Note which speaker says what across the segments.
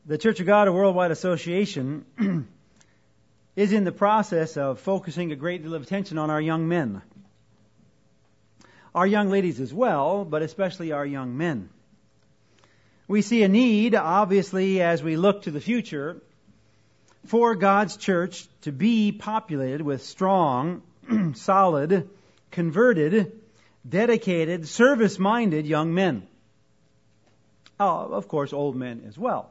Speaker 1: The Church of God, a worldwide association, is in the process of focusing a great deal of attention on our young men. Our young ladies as well, but especially our young men. We see a need, obviously, as we look to the future, for God's church to be populated with strong, solid, converted, dedicated, service-minded young men. Of course, old men as well.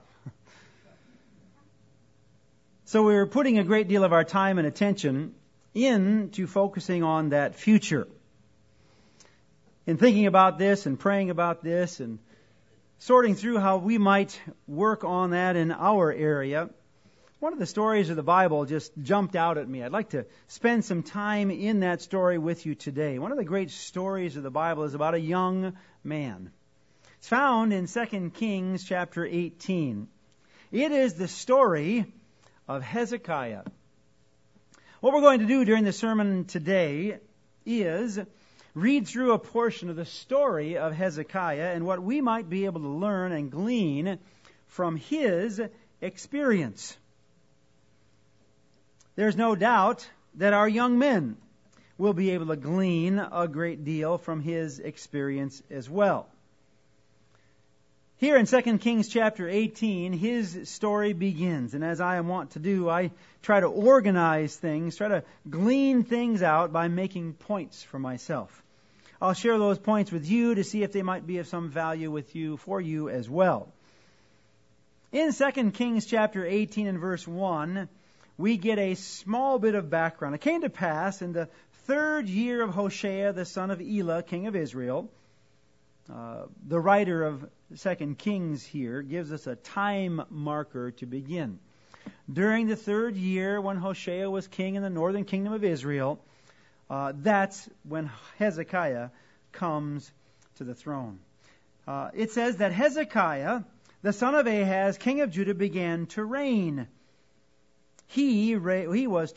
Speaker 1: So we're putting a great deal of our time and attention into focusing on that future. In thinking about this and praying about this and sorting through how we might work on that in our area, one of the stories of the Bible just jumped out at me. I'd like to spend some time in that story with you today. One of the great stories of the Bible is about a young man. It's found in 2 Kings chapter 18. It is the story of Hezekiah. What we're going to do during the sermon today is read through a portion of the story of Hezekiah and what we might be able to learn and glean from his experience. There's no doubt that our young men will be able to glean a great deal from his experience as well. Here in 2 Kings chapter 18, his story begins. And as I am wont to do, I try to organize things, try to glean things out by making points for myself. I'll share those points with you to see if they might be of some value for you as well. In 2 Kings chapter 18 and verse 1, we get a small bit of background. It came to pass in the 3rd year of Hoshea, the son of Elah, king of Israel. The writer of 2 Kings here gives us a time marker to begin. During the 3rd year, when Hoshea was king in the northern kingdom of Israel, that's when Hezekiah comes to the throne. It says that Hezekiah, the son of Ahaz, king of Judah, began to reign. He was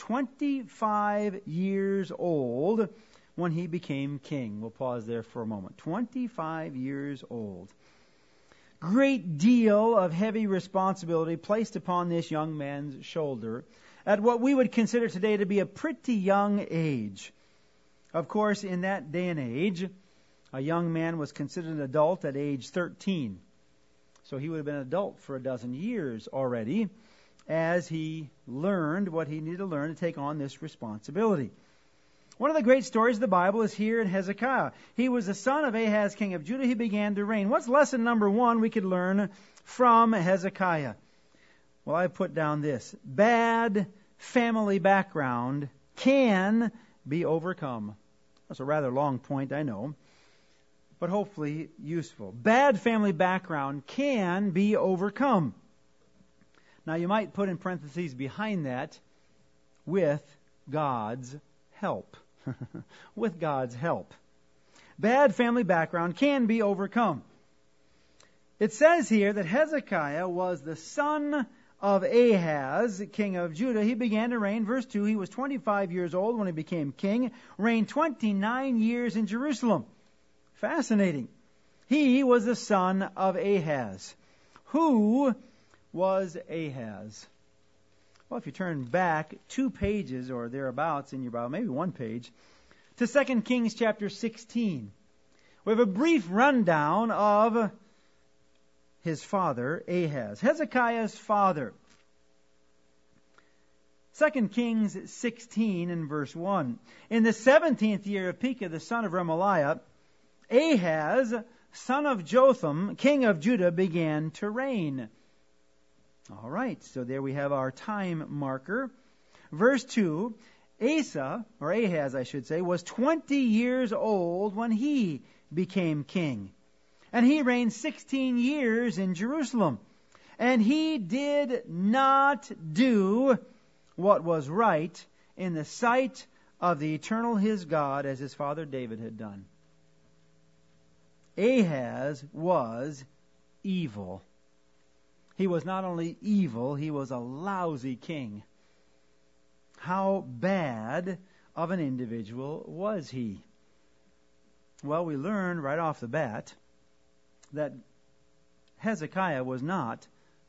Speaker 1: 25 years old when he became king. We'll pause there for a moment. 25 years old. Great deal of heavy responsibility placed upon this young man's shoulder at what we would consider today to be a pretty young age. Of course, in that day and age, a young man was considered an adult at age 13. So he would have been an adult for a dozen years already as he learned what he needed to learn to take on this responsibility. One of the great stories of the Bible is here in Hezekiah. He was the son of Ahaz, king of Judah. He began to reign. What's lesson number 1 we could learn from Hezekiah? Well, I put down this. Bad family background can be overcome. That's a rather long point, I know, but hopefully useful. Bad family background can be overcome. Now, you might put in parentheses behind that, with God's help. With God's help. Bad family background can be overcome. It says here that Hezekiah was the son of Ahaz, king of Judah. He began to reign. Verse 2, he was 25 years old when he became king, reigned 29 years in Jerusalem. Fascinating. He was the son of Ahaz. Who was Ahaz? Well, if you turn back 2 pages or thereabouts in your Bible, maybe 1 page, to 2 Kings chapter 16, we have a brief rundown of his father, Ahaz. Hezekiah's father. 2 Kings 16 and verse 1. In the 17th year of Pekah, the son of Remaliah, Ahaz, son of Jotham, king of Judah, began to reign. All right, so there we have our time marker. Verse 2, Ahaz, was 20 years old when he became king. And he reigned 16 years in Jerusalem. And he did not do what was right in the sight of the eternal his God, as his father David had done. Ahaz was evil. He was not only evil, he was a lousy king. How bad of an individual was he? Well, we learn right off the bat that Hezekiah was not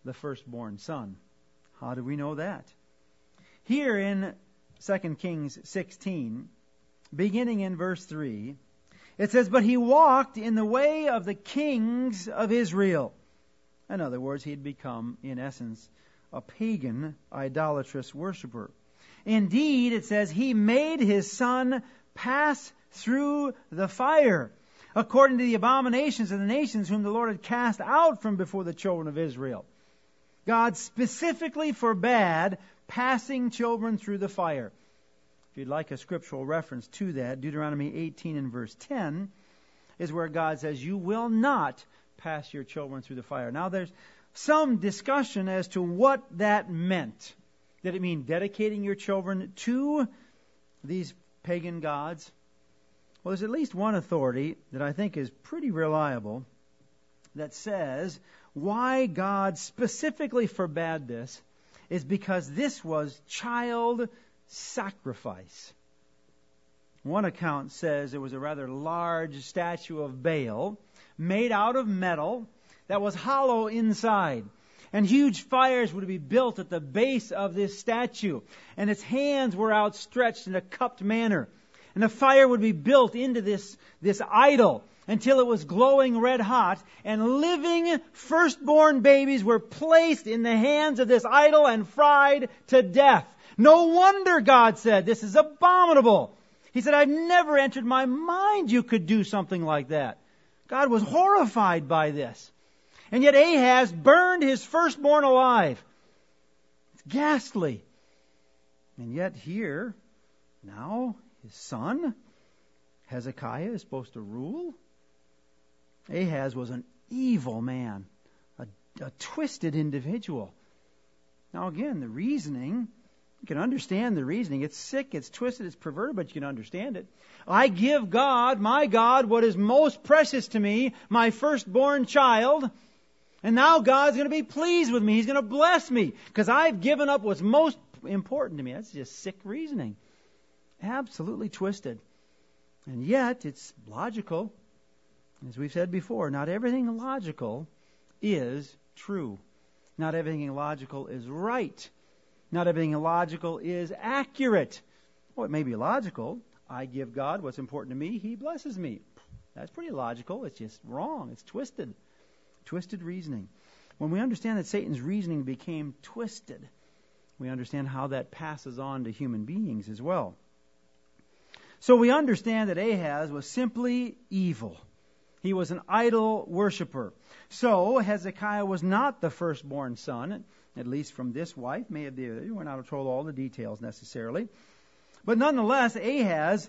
Speaker 1: the firstborn son. How do we know that? Here in 2 Kings 16, beginning in verse 3, it says, "But he walked in the way of the kings of Israel." In other words, he had become, in essence, a pagan, idolatrous worshiper. Indeed, it says, he made his son pass through the fire, according to the abominations of the nations whom the Lord had cast out from before the children of Israel. God specifically forbade passing children through the fire. If you'd like a scriptural reference to that, Deuteronomy 18 and verse 10 is where God says, "You will not pass your children through the fire." Now there's some discussion as to what that meant. Did it mean dedicating your children to these pagan gods? Well, there's at least one authority that I think is pretty reliable that says why God specifically forbade this is because this was child sacrifice. One account says it was a rather large statue of Baal made out of metal that was hollow inside. And huge fires would be built at the base of this statue. And its hands were outstretched in a cupped manner. And the fire would be built into this idol until it was glowing red hot. And living firstborn babies were placed in the hands of this idol and fried to death. No wonder God said, "This is abominable." He said, "I've never entered my mind you could do something like that." God was horrified by this. And yet Ahaz burned his firstborn alive. It's ghastly. And yet here, now, his son, Hezekiah, is supposed to rule. Ahaz was an evil man, a twisted individual. Now again, the reasoning, you can understand the reasoning. It's sick, it's twisted, it's perverted, but you can understand it. I give God, my God, what is most precious to me, my firstborn child. And now God's going to be pleased with me. He's going to bless me because I've given up what's most important to me. That's just sick reasoning. Absolutely twisted. And yet, it's logical. As we've said before, not everything logical is true. Not everything logical is right. Not everything logical is accurate. Well, it may be logical. I give God what's important to me. He blesses me. That's pretty logical. It's just wrong. It's twisted. Twisted reasoning. When we understand that Satan's reasoning became twisted, we understand how that passes on to human beings as well. So we understand that Ahaz was simply evil. He was an idol worshiper. So Hezekiah was not the firstborn son, at least from this wife. We're not told all the details necessarily. But nonetheless, Ahaz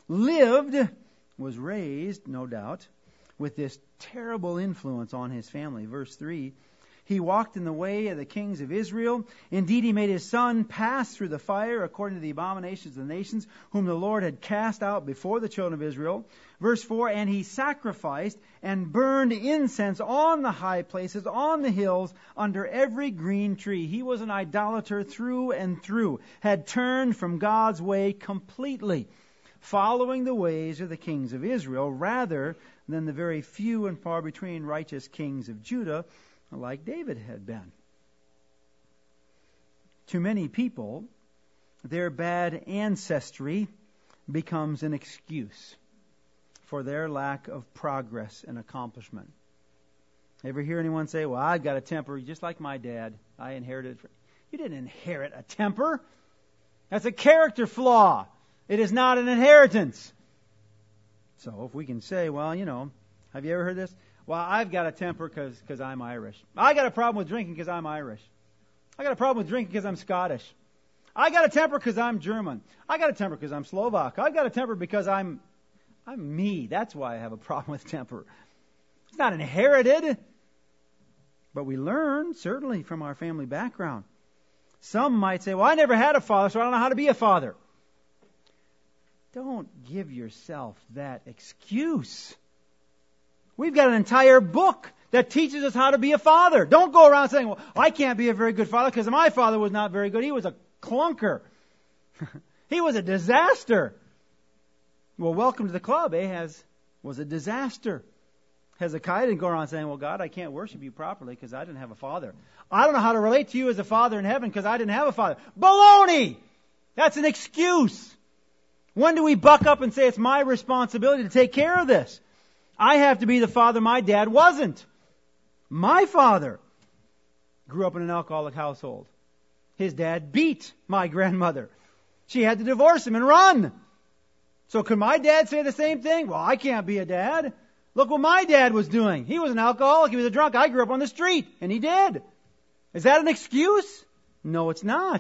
Speaker 1: was raised, no doubt, with this terrible influence on his family. Verse 3, he walked in the way of the kings of Israel. Indeed, he made his son pass through the fire according to the abominations of the nations, whom the Lord had cast out before the children of Israel. Verse 4, and he sacrificed and burned incense on the high places, on the hills, under every green tree. He was an idolater through and through, had turned from God's way completely, following the ways of the kings of Israel, rather than the very few and far between righteous kings of Judah, like David had been. To many people, their bad ancestry becomes an excuse for their lack of progress and accomplishment. Ever hear anyone say, "Well, I've got a temper just like my dad. I inherited it." You didn't inherit a temper. That's a character flaw. It is not an inheritance. So if we can say, well, have you ever heard this? Well, I've got a temper because I'm Irish. I got a problem with drinking because I'm Irish. I got a problem with drinking because I'm Scottish. I got a temper because I'm German. I got a temper because I'm Slovak. I got a temper because I'm me. That's why I have a problem with temper. It's not inherited. But we learn, certainly, from our family background. Some might say, well, I never had a father, so I don't know how to be a father. Don't give yourself that excuse. We've got an entire book that teaches us how to be a father. Don't go around saying, well, I can't be a very good father because my father was not very good. He was a clunker. He was a disaster. Well, welcome to the club. Ahaz was a disaster. Hezekiah didn't go around saying, well, God, I can't worship you properly because I didn't have a father. I don't know how to relate to you as a father in heaven because I didn't have a father. Baloney! That's an excuse. When do we buck up and say it's my responsibility to take care of this? I have to be the father my dad wasn't. My father grew up in an alcoholic household. His dad beat my grandmother. She had to divorce him and run. So could my dad say the same thing? Well, I can't be a dad. Look what my dad was doing. He was an alcoholic. He was a drunk. I grew up on the street. And he did. Is that an excuse? No, it's not.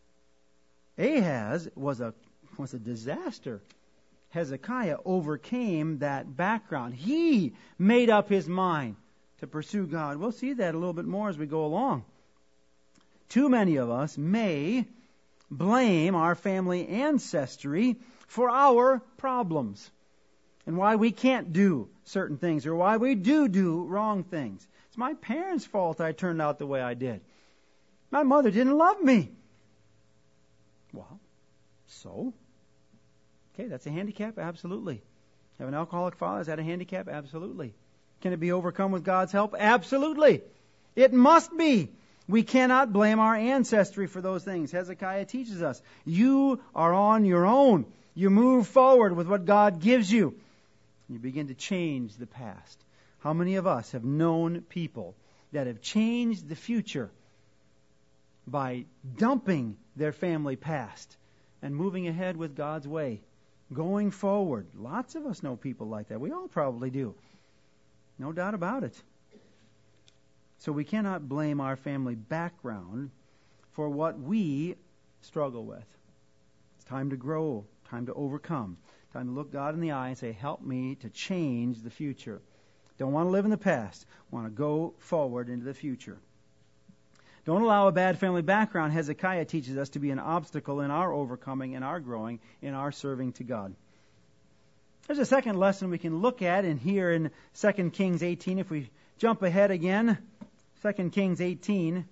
Speaker 1: Ahaz was a disaster. Hezekiah overcame that background. He made up his mind to pursue God. We'll see that a little bit more as we go along. Too many of us may blame our family ancestry for our problems and why we can't do certain things or why we do wrong things. It's my parents' fault I turned out the way I did. My mother didn't love me. Well, so? Okay, that's a handicap? Absolutely. Have an alcoholic father? Is that a handicap? Absolutely. Can it be overcome with God's help? Absolutely. It must be. We cannot blame our ancestry for those things. Hezekiah teaches us, you are on your own. You move forward with what God gives you. You begin to change the past. How many of us have known people that have changed the future by dumping their family past and moving ahead with God's way, going forward? Lots of us know people like that. We all probably do. No doubt about it. So we cannot blame our family background for what we struggle with. It's time to grow, time to overcome, time to look God in the eye and say, help me to change the future. Don't want to live in the past. Want to go forward into the future. Don't allow a bad family background, Hezekiah teaches us, to be an obstacle in our overcoming, in our growing, in our serving to God. There's a second lesson we can look at in here in 2 Kings 18. If we jump ahead again, 2 Kings 18.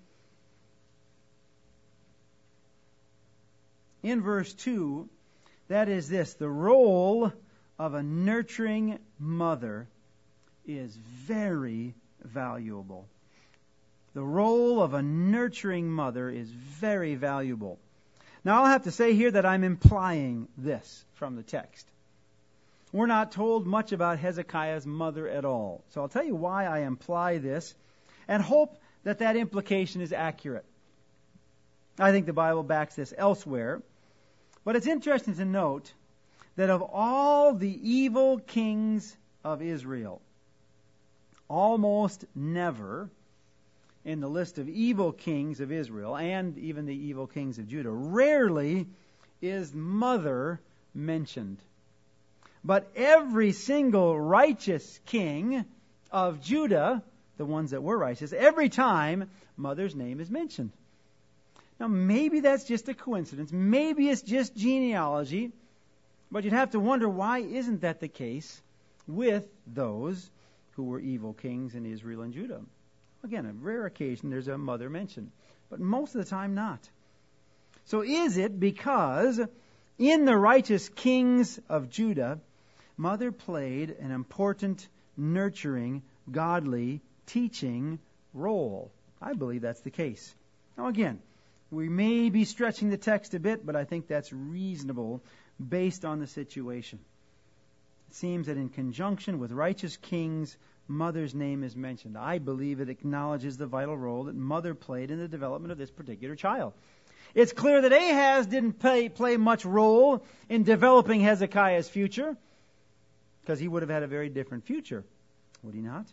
Speaker 1: In verse 2, that is this: the role of a nurturing mother is very valuable. The role of a nurturing mother is very valuable. Now, I'll have to say here that I'm implying this from the text. We're not told much about Hezekiah's mother at all. So I'll tell you why I imply this and hope that that implication is accurate. I think the Bible backs this elsewhere. But it's interesting to note that of all the evil kings of Israel, almost never in the list of evil kings of Israel, and even the evil kings of Judah, rarely is mother mentioned. But every single righteous king of Judah, the ones that were righteous, every time mother's name is mentioned. Now, maybe that's just a coincidence. Maybe it's just genealogy. But you'd have to wonder, why isn't that the case with those who were evil kings in Israel and Judah? Again, a rare occasion there's a mother mentioned, but most of the time not. So is it because in the righteous kings of Judah, mother played an important, nurturing, godly, teaching role? I believe that's the case. Now again, we may be stretching the text a bit, but I think that's reasonable based on the situation. It seems that in conjunction with righteous kings, mother's name is mentioned. I believe it acknowledges the vital role that mother played in the development of this particular child. It's clear that Ahaz didn't play much role in developing Hezekiah's future, because he would have had a very different future, would he not?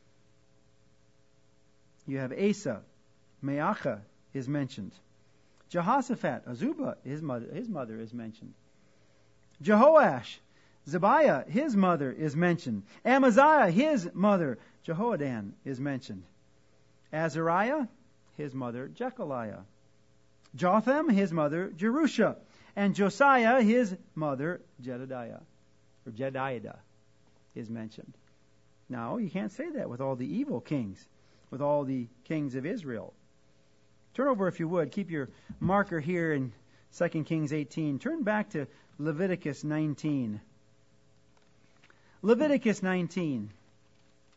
Speaker 1: You have Asa, Maacah is mentioned. Jehoshaphat, Azubah, his mother is mentioned. Jehoash, Zebiah, his mother is mentioned. Amaziah, his mother, Jehoadan, is mentioned. Azariah, his mother, Jechaliah. Jotham, his mother, Jerusha. And Josiah, his mother, Jedediah, is mentioned. Now, you can't say that with all the evil kings, with all the kings of Israel. Turn over, if you would. Keep your marker here in 2 Kings 18. Turn back to Leviticus 19. Leviticus 19.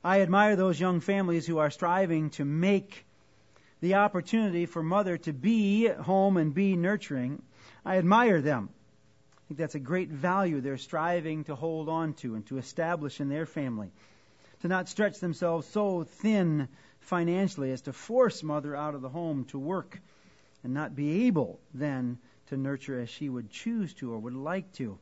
Speaker 1: I admire those young families who are striving to make the opportunity for mother to be home and be nurturing. I admire them. I think that's a great value they're striving to hold on to and to establish in their family. To not stretch themselves so thin financially as to force mother out of the home to work and not be able then to nurture as she would choose to or would like to.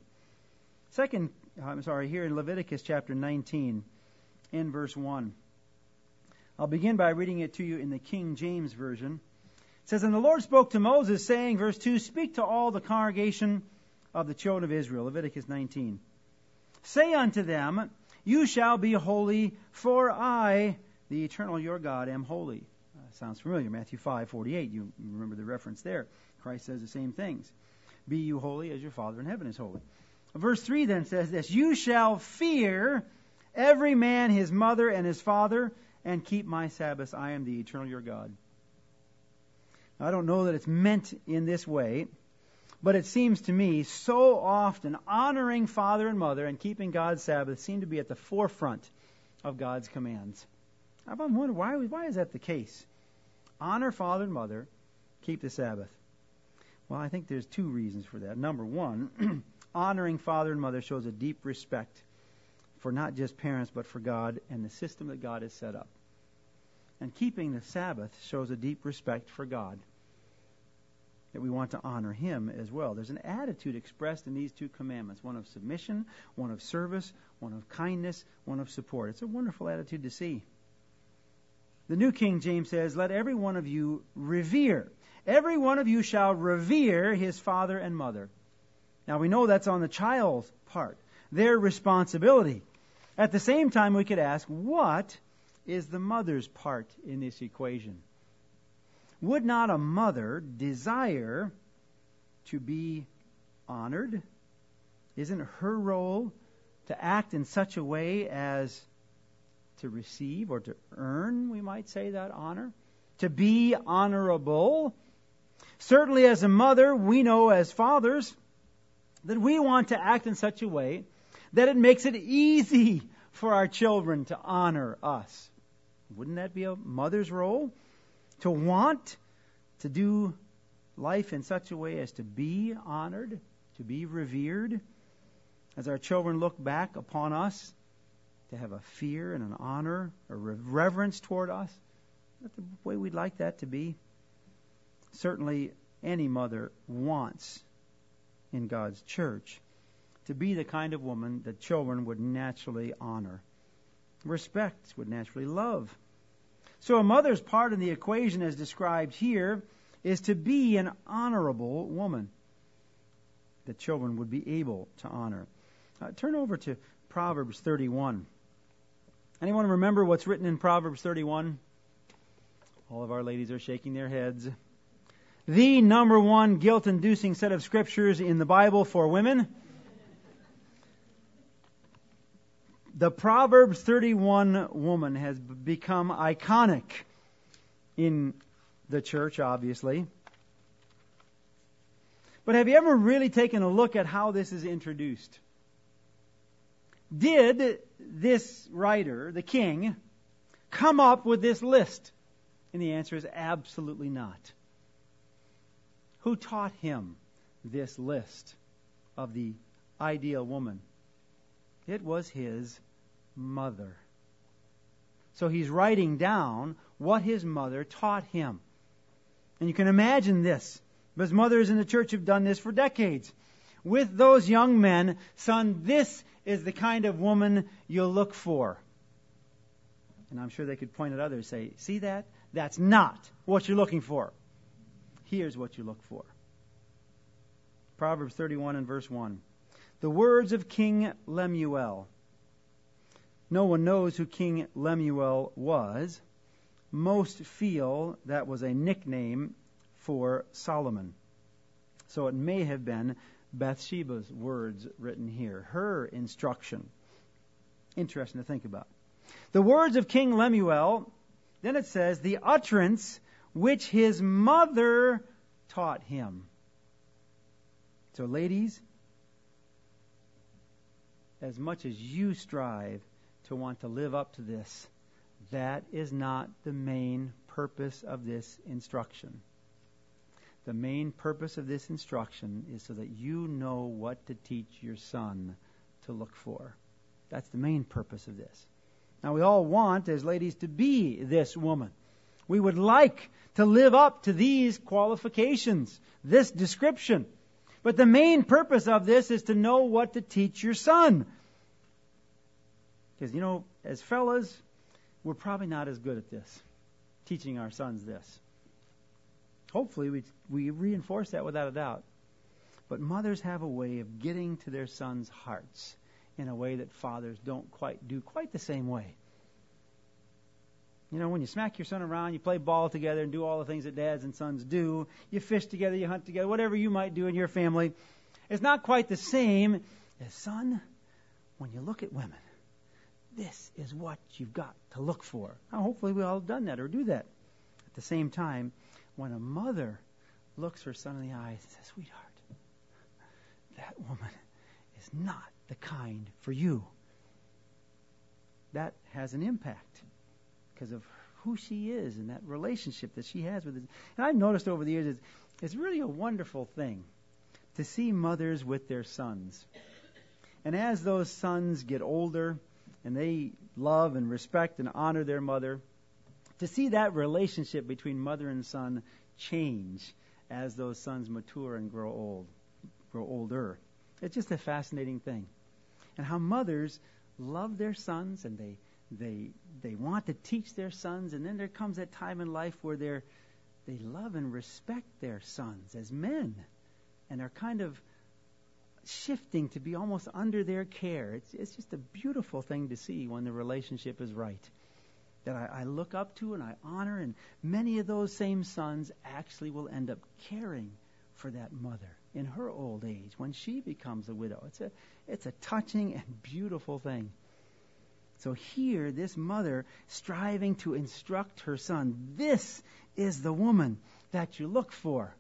Speaker 1: Here in Leviticus chapter 19, in verse 1. I'll begin by reading it to you in the King James Version. It says, And the Lord spoke to Moses, saying, verse 2, Speak to all the congregation of the children of Israel. Leviticus 19. Say unto them, You shall be holy, for I, the eternal your God, am holy. Sounds familiar. Matthew 5:48. You remember the reference there. Christ says the same things. Be you holy as your Father in heaven is holy. Verse 3 then says this, You shall fear every man his mother and his father, and keep my Sabbaths. I am the eternal your God. Now, I don't know that it's meant in this way, but it seems to me so often honoring father and mother and keeping God's Sabbath seem to be at the forefront of God's commands. I've wondered why is that the case? Honor father and mother, keep the Sabbath. Well, I think there's two reasons for that. Number one, honoring father and mother shows a deep respect for not just parents, but for God and the system that God has set up. And keeping the Sabbath shows a deep respect for God, that we want to honor Him as well. There's an attitude expressed in these two commandments, one of submission, one of service, one of kindness, one of support. It's a wonderful attitude to see. The New King James says, Let every one of you revere. Every one of you shall revere his father and mother. Now we know that's on the child's part, their responsibility. At the same time, we could ask, what is the mother's part in this equation? Would not a mother desire to be honored? Isn't her role to act in such a way as to receive or to earn, we might say, that honor? To be honorable? Certainly as a mother, we know as fathers that we want to act in such a way that it makes it easy for our children to honor us. Wouldn't that be a mother's role? To want to do life in such a way as to be honored, to be revered. As our children look back upon us, to have a fear and an honor, a reverence toward us. That's the way we'd like that to be. Certainly any mother wants in God's church to be the kind of woman that children would naturally honor, respect, would naturally love. So a mother's part in the equation as described here is to be an honorable woman that children would be able to honor. Turn over to Proverbs 31. Anyone remember what's written in Proverbs 31? All of our ladies are shaking their heads. The number one guilt-inducing set of scriptures in the Bible for women. The Proverbs 31 woman has become iconic in the church, obviously. But have you ever really taken a look at how this is introduced? Did this writer, the king, come up with this list? And the answer is absolutely not. Who taught him this list of the ideal woman? It was his mother. So he's writing down what his mother taught him. And you can imagine this, because mothers in the church have done this for decades. With those young men, son, this is the kind of woman you'll look for. And I'm sure they could point at others and say, see that? That's not what you're looking for. Here's what you look for. Proverbs 31 and verse 1. The words of King Lemuel. No one knows who King Lemuel was. Most feel that was a nickname for Solomon. So it may have been Bathsheba's words written here. Her instruction. Interesting to think about. The words of King Lemuel, then it says, the utterance which his mother taught him. So ladies, as much as you strive to want to live up to this. That is not the main purpose of this instruction. The main purpose of this instruction is so that you know what to teach your son to look for. That's the main purpose of this. Now, we all want, as ladies, to be this woman. We would like to live up to these qualifications, this description. But the main purpose of this is to know what to teach your son. Because, as fellas, we're probably not as good at this, teaching our sons this. Hopefully, we reinforce that without a doubt. But mothers have a way of getting to their sons' hearts in a way that fathers don't do quite the same way. When you smack your son around, you play ball together and do all the things that dads and sons do. You fish together, you hunt together, whatever you might do in your family. It's not quite the same as, son, when you look at women, this is what you've got to look for. Now, hopefully we all have done that or do that. At the same time, when a mother looks her son in the eyes and says, sweetheart, that woman is not the kind for you. That has an impact because of who she is and that relationship that she has with it. And I've noticed over the years, it's really a wonderful thing to see mothers with their sons. And as those sons get older and they love and respect and honor their mother, to see that relationship between mother and son change as those sons mature and grow older. It's just a fascinating thing. And how mothers love their sons and they want to teach their sons, and then there comes that time in life where they love and respect their sons as men and are kind of shifting to be almost under their care. It's just a beautiful thing to see when the relationship is right, that I look up to and I honor, and many of those same sons actually will end up caring for that mother in her old age when she becomes a widow. It's a touching and beautiful thing. So here, this mother striving to instruct her son, this is the woman that you look for.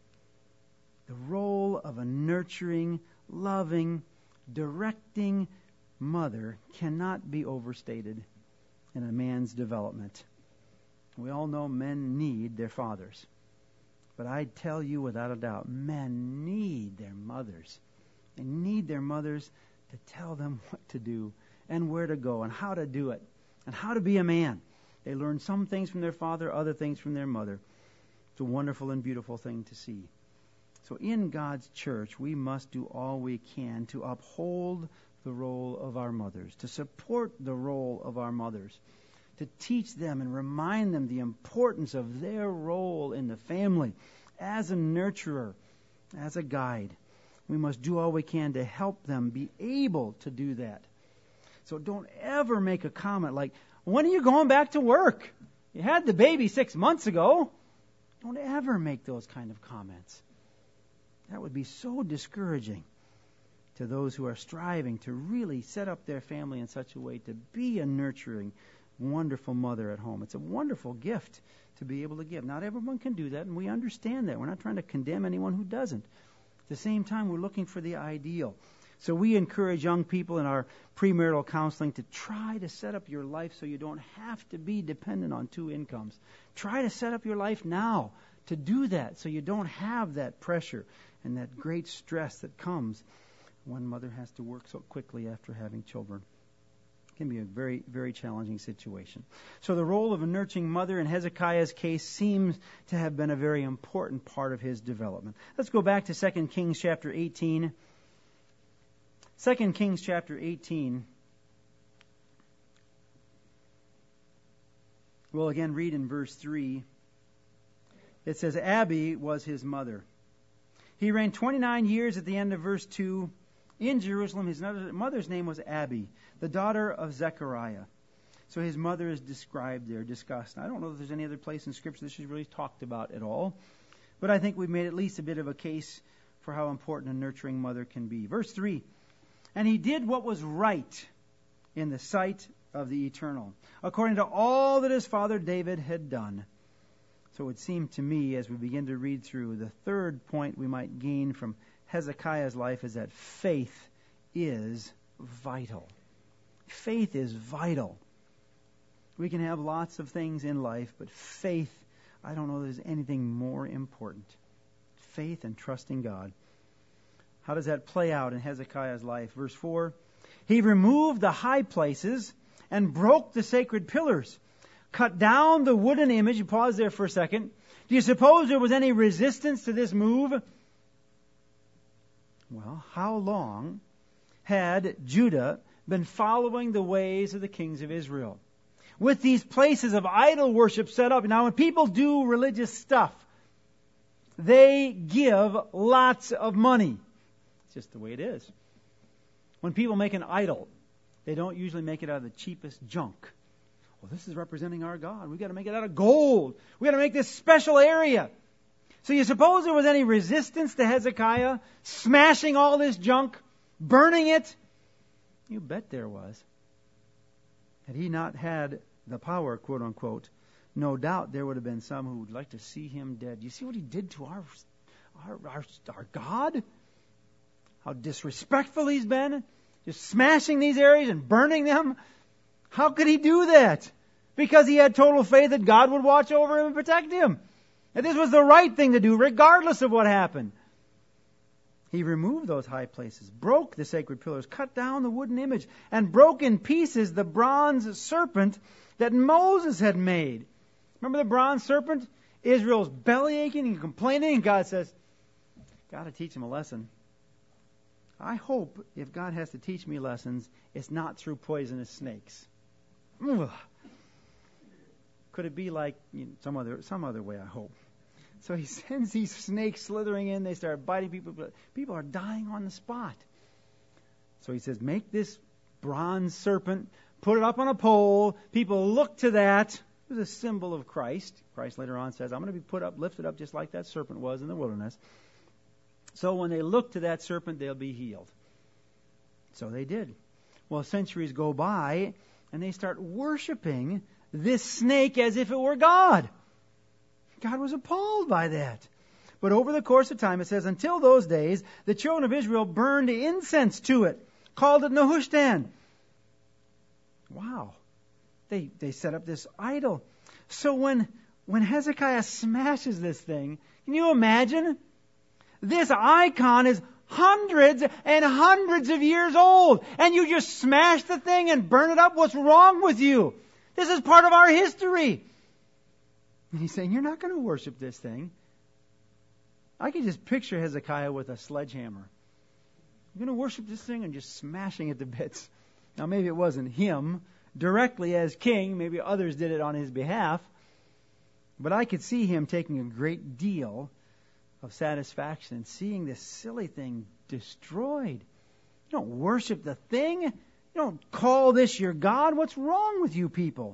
Speaker 1: The role of a nurturing, loving, directing mother cannot be overstated in a man's development. We all know men need their fathers. But I tell you without a doubt, men need their mothers. They need their mothers to tell them what to do and where to go and how to do it and how to be a man. They learn some things from their father, other things from their mother. It's a wonderful and beautiful thing to see. So in God's church, we must do all we can to uphold the role of our mothers, to support the role of our mothers, to teach them and remind them the importance of their role in the family as a nurturer, as a guide. We must do all we can to help them be able to do that. So don't ever make a comment like, when are you going back to work? You had the baby 6 months ago. Don't ever make those kind of comments. That would be so discouraging to those who are striving to really set up their family in such a way to be a nurturing, wonderful mother at home. It's a wonderful gift to be able to give. Not everyone can do that, and we understand that. We're not trying to condemn anyone who doesn't. At the same time, we're looking for the ideal. So we encourage young people in our premarital counseling to try to set up your life so you don't have to be dependent on two incomes. Try to set up your life now to do that so you don't have that pressure and that great stress that comes when mother has to work so quickly after having children. It can be a very, very challenging situation. So the role of a nurturing mother in Hezekiah's case seems to have been a very important part of his development. Let's go back to 2 Kings chapter 18. 2 Kings chapter 18. We'll again read in verse 3. It says, Abi was his mother. He reigned 29 years at the end of verse 2 in Jerusalem. His mother's name was Abi, the daughter of Zechariah. So his mother is described there, discussed. I don't know if there's any other place in Scripture this is really talked about at all, but I think we've made at least a bit of a case for how important a nurturing mother can be. Verse 3, and he did what was right in the sight of the Eternal, according to all that his father David had done. So it would seem to me, as we begin to read through, the third point we might gain from Hezekiah's life is that faith is vital. Faith is vital. We can have lots of things in life, but faith, I don't know there's anything more important. Faith and trusting God. How does that play out in Hezekiah's life? Verse 4, he removed the high places and broke the sacred pillars, cut down the wooden image. You pause there for a second. Do you suppose there was any resistance to this move? Well, how long had Judah been following the ways of the kings of Israel? With these places of idol worship set up. Now, when people do religious stuff, they give lots of money. It's just the way it is. When people make an idol, they don't usually make it out of the cheapest junk. Well, this is representing our God. We've got to make it out of gold. We've got to make this special area. So you suppose there was any resistance to Hezekiah smashing all this junk, burning it? You bet there was. Had he not had the power, quote unquote, no doubt there would have been some who would like to see him dead. You see what he did to our God? How disrespectful he's been? Just smashing these areas and burning them? How could he do that? Because he had total faith that God would watch over him and protect him. And this was the right thing to do, regardless of what happened. He removed those high places, broke the sacred pillars, cut down the wooden image, and broke in pieces the bronze serpent that Moses had made. Remember the bronze serpent? Israel's belly aching and complaining, and God says, got to teach him a lesson. I hope if God has to teach me lessons, it's not through poisonous snakes. Ugh. Could it be like some other way, I hope. So he sends these snakes slithering in. They start biting people. People are dying on the spot. So he says, make this bronze serpent, put it up on a pole. People look to that. It was a symbol of Christ. Christ later on says, I'm going to be lifted up just like that serpent was in the wilderness. So when they look to that serpent, they'll be healed. So they did. Well, centuries go by, and they start worshiping this snake as if it were God. God was appalled by that. But over the course of time, it says, until those days, the children of Israel burned incense to it, called it Nehushtan. Wow. They set up this idol. So when Hezekiah smashes this thing, can you imagine? This icon is hundreds and hundreds of years old, and you just smash the thing and burn it up. What's wrong with you? This is part of our history. And he's saying, you're not going to worship this thing. I can just picture Hezekiah with a sledgehammer. You're going to worship this thing and just smashing it to bits. Now, maybe it wasn't him directly as king. Maybe others did it on his behalf. But I could see him taking a great deal of satisfaction in seeing this silly thing destroyed. You don't worship the thing. You don't call this your God. What's wrong with you people?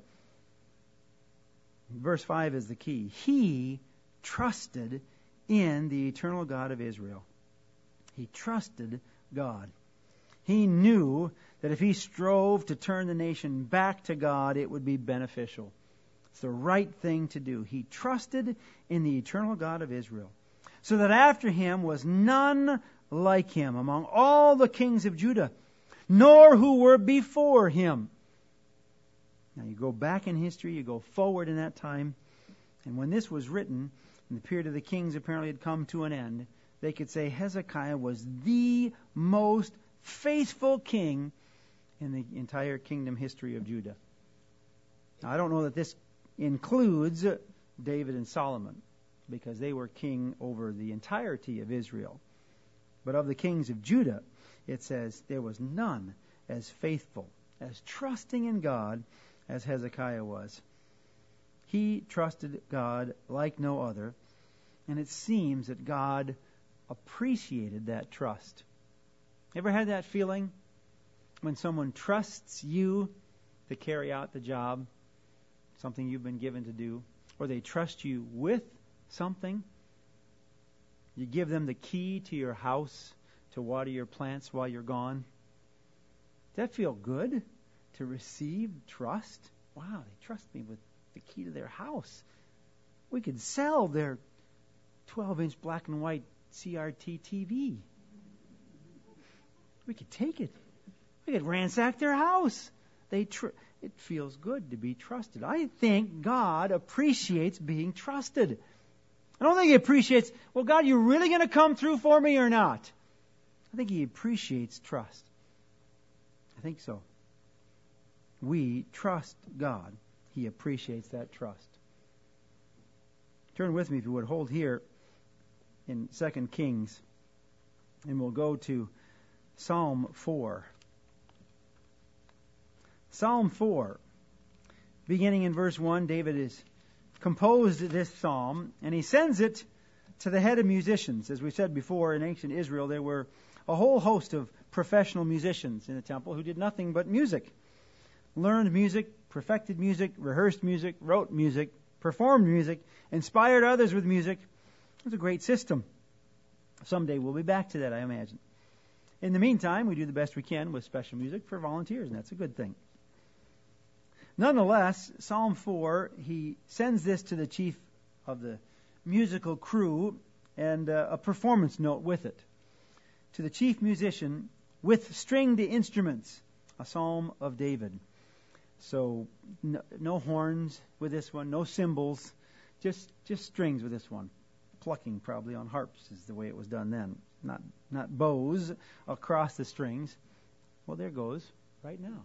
Speaker 1: Verse 5 is the key. He trusted in the eternal God of Israel. He trusted God. He knew that if he strove to turn the nation back to God, it would be beneficial. It's the right thing to do. He trusted in the eternal God of Israel, so that after him was none like him among all the kings of Judah, nor who were before him. Now you go back in history, you go forward in that time, and when this was written, and the period of the kings apparently had come to an end, they could say Hezekiah was the most faithful king in the entire kingdom history of Judah. Now, I don't know that this includes David and Solomon, because they were king over the entirety of Israel. But of the kings of Judah, it says there was none as faithful, as trusting in God as Hezekiah was. He trusted God like no other, and it seems that God appreciated that trust. Ever had that feeling when someone trusts you to carry out the job, something you've been given to do, or they trust you with something? You give them the key to your house to water your plants while you're gone. Does that feel good to receive trust? Wow, they trust me with the key to their house. We could sell their 12-inch black and white CRT TV. We could take it. We could ransack their house. It feels good to be trusted. I think God appreciates being trusted. I don't think He appreciates, well, God, you really going to come through for me or not? I think He appreciates trust. I think so. We trust God. He appreciates that trust. Turn with me, if you would, hold here in 2 Kings, and we'll go to Psalm 4. Psalm 4, beginning in verse 1, David has composed this psalm, and he sends it to the head of musicians. As we said before, in ancient Israel, there were a whole host of professional musicians in the temple who did nothing but music. Learned music, perfected music, rehearsed music, wrote music, performed music, inspired others with music. It was a great system. Someday we'll be back to that, I imagine. In the meantime, we do the best we can with special music for volunteers, and that's a good thing. Nonetheless, Psalm 4, he sends this to the chief of the musical crew and a performance note with it. To the chief musician with stringed instruments, a psalm of David. So no horns with this one, no cymbals, just strings with this one. Plucking probably on harps is the way it was done then. Not bows across the strings. Well, there goes right now.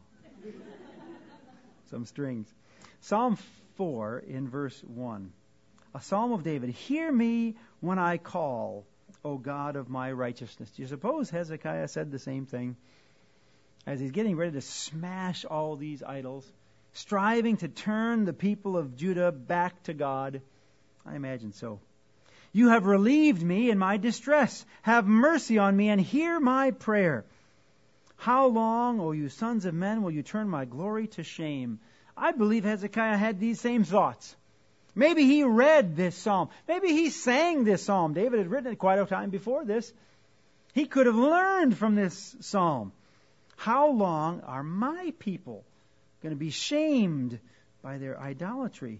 Speaker 1: Some strings. Psalm 4 in verse 1. A psalm of David. Hear me when I call, O God of my righteousness. Do you suppose Hezekiah said the same thing? As he's getting ready to smash all these idols, striving to turn the people of Judah back to God. I imagine so. You have relieved me in my distress. Have mercy on me and hear my prayer. How long, O you sons of men, will you turn my glory to shame? I believe Hezekiah had these same thoughts. Maybe he read this psalm. Maybe he sang this psalm. David had written it quite a time before this. He could have learned from this psalm. How long are my people going to be shamed by their idolatry?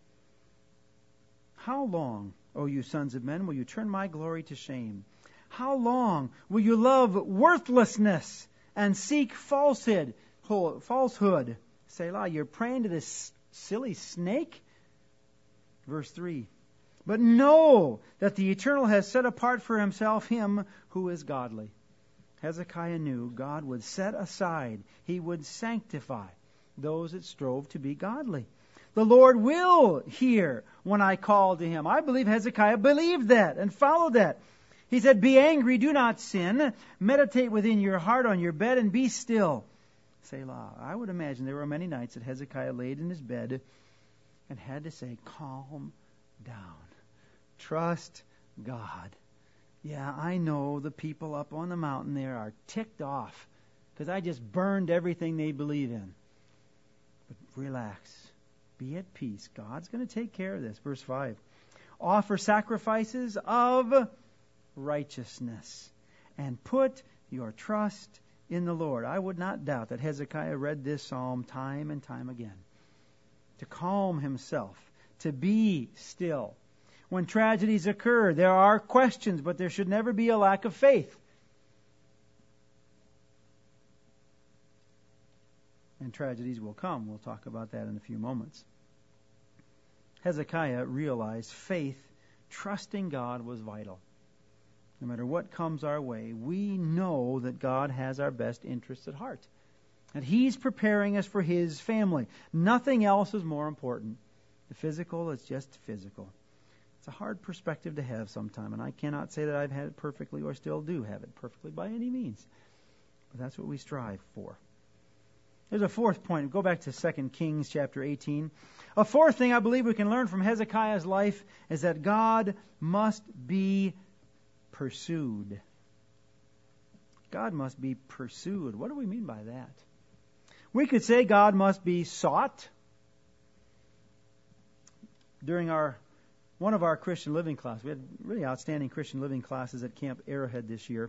Speaker 1: How long, O you sons of men, will you turn my glory to shame? How long will you love worthlessness and seek falsehood? Selah, you're praying to this silly snake? Verse 3. But know that the Eternal has set apart for Himself him who is godly. Hezekiah knew God would set aside, He would sanctify those that strove to be godly. The Lord will hear when I call to Him. I believe Hezekiah believed that and followed that. He said, be angry, do not sin. Meditate within your heart on your bed and be still. Selah. I would imagine there were many nights that Hezekiah laid in his bed and had to say, calm down. Trust God. Yeah, I know the people up on the mountain there are ticked off because I just burned everything they believe in. But relax. Be at peace. God's going to take care of this. Verse 5. Offer sacrifices of righteousness and put your trust in the Lord. I would not doubt that Hezekiah read this psalm time and time again to calm himself, to be still. When tragedies occur, there are questions, but there should never be a lack of faith. And tragedies will come. We'll talk about that in a few moments. Hezekiah realized faith, trusting God, was vital. No matter what comes our way, we know that God has our best interests at heart. And He's preparing us for His family. Nothing else is more important. The physical is just physical. It's a hard perspective to have sometime, and I cannot say that I've had it perfectly or still do have it perfectly by any means. But that's what we strive for. There's a fourth point. Go back to 2 Kings chapter 18. A fourth thing I believe we can learn from Hezekiah's life is that God must be pursued. God must be pursued. What do we mean by that? We could say God must be sought. During one of our Christian living classes, we had really outstanding Christian living classes at Camp Arrowhead this year.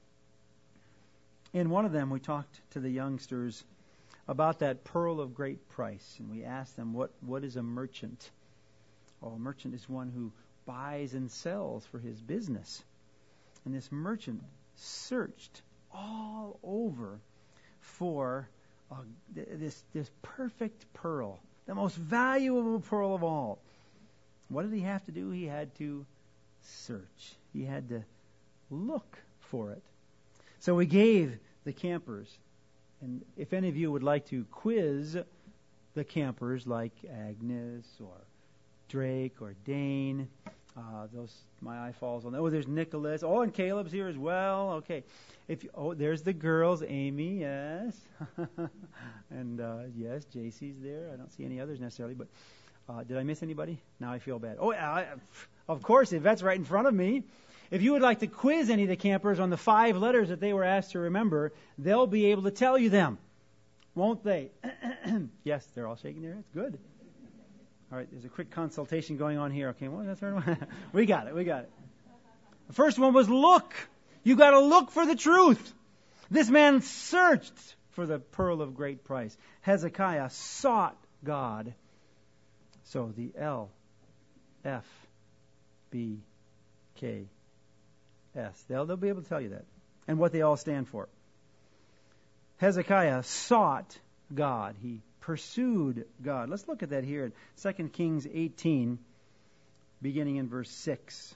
Speaker 1: In one of them, we talked to the youngsters about that pearl of great price, and we asked them, what is a merchant? Oh, a merchant is one who buys and sells for his business. And this merchant searched all over for this perfect pearl, the most valuable pearl of all. What did he have to do? He had to search. He had to look for it. So we gave the campers, and if any of you would like to quiz the campers like Agnes or Drake or Dane, my eye falls on that. Oh, there's Nicholas. Oh, and Caleb's here as well. Okay. There's the girls. Amy, yes. And yes, JC's there. I don't see any others necessarily, but did I miss anybody? Now I feel bad. Oh, of course, Yvette's right in front of me. If you would like to quiz any of the campers on the 5 letters that they were asked to remember, they'll be able to tell you them, won't they? Yes, they're all shaking their heads. Good. All right, there's a quick consultation going on here. Okay, what was that third one? We got it. The first one was look. You got to look for the truth. This man searched for the pearl of great price. Hezekiah sought God. So the L, F, B, K, S. They'll be able to tell you that and what they all stand for. Hezekiah sought God. He pursued God. Let's look at that here in 2 Kings 18, beginning in verse 6.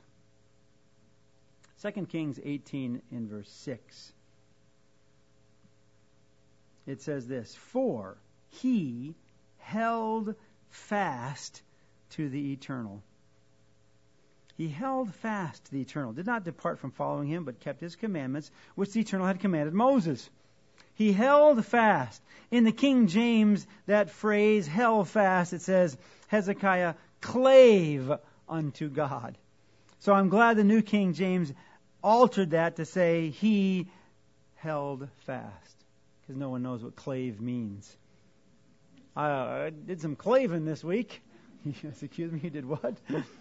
Speaker 1: 2 Kings 18 in verse 6. It says this, for he held fast to the eternal. He held fast to the eternal, did not depart from following him, but kept his commandments, which the eternal had commanded Moses. He held fast. In the King James, that phrase, held fast, it says, Hezekiah clave unto God. So I'm glad the New King James altered that to say he held fast, because no one knows what clave means. I did some claving this week. Yes, excuse me, you did what?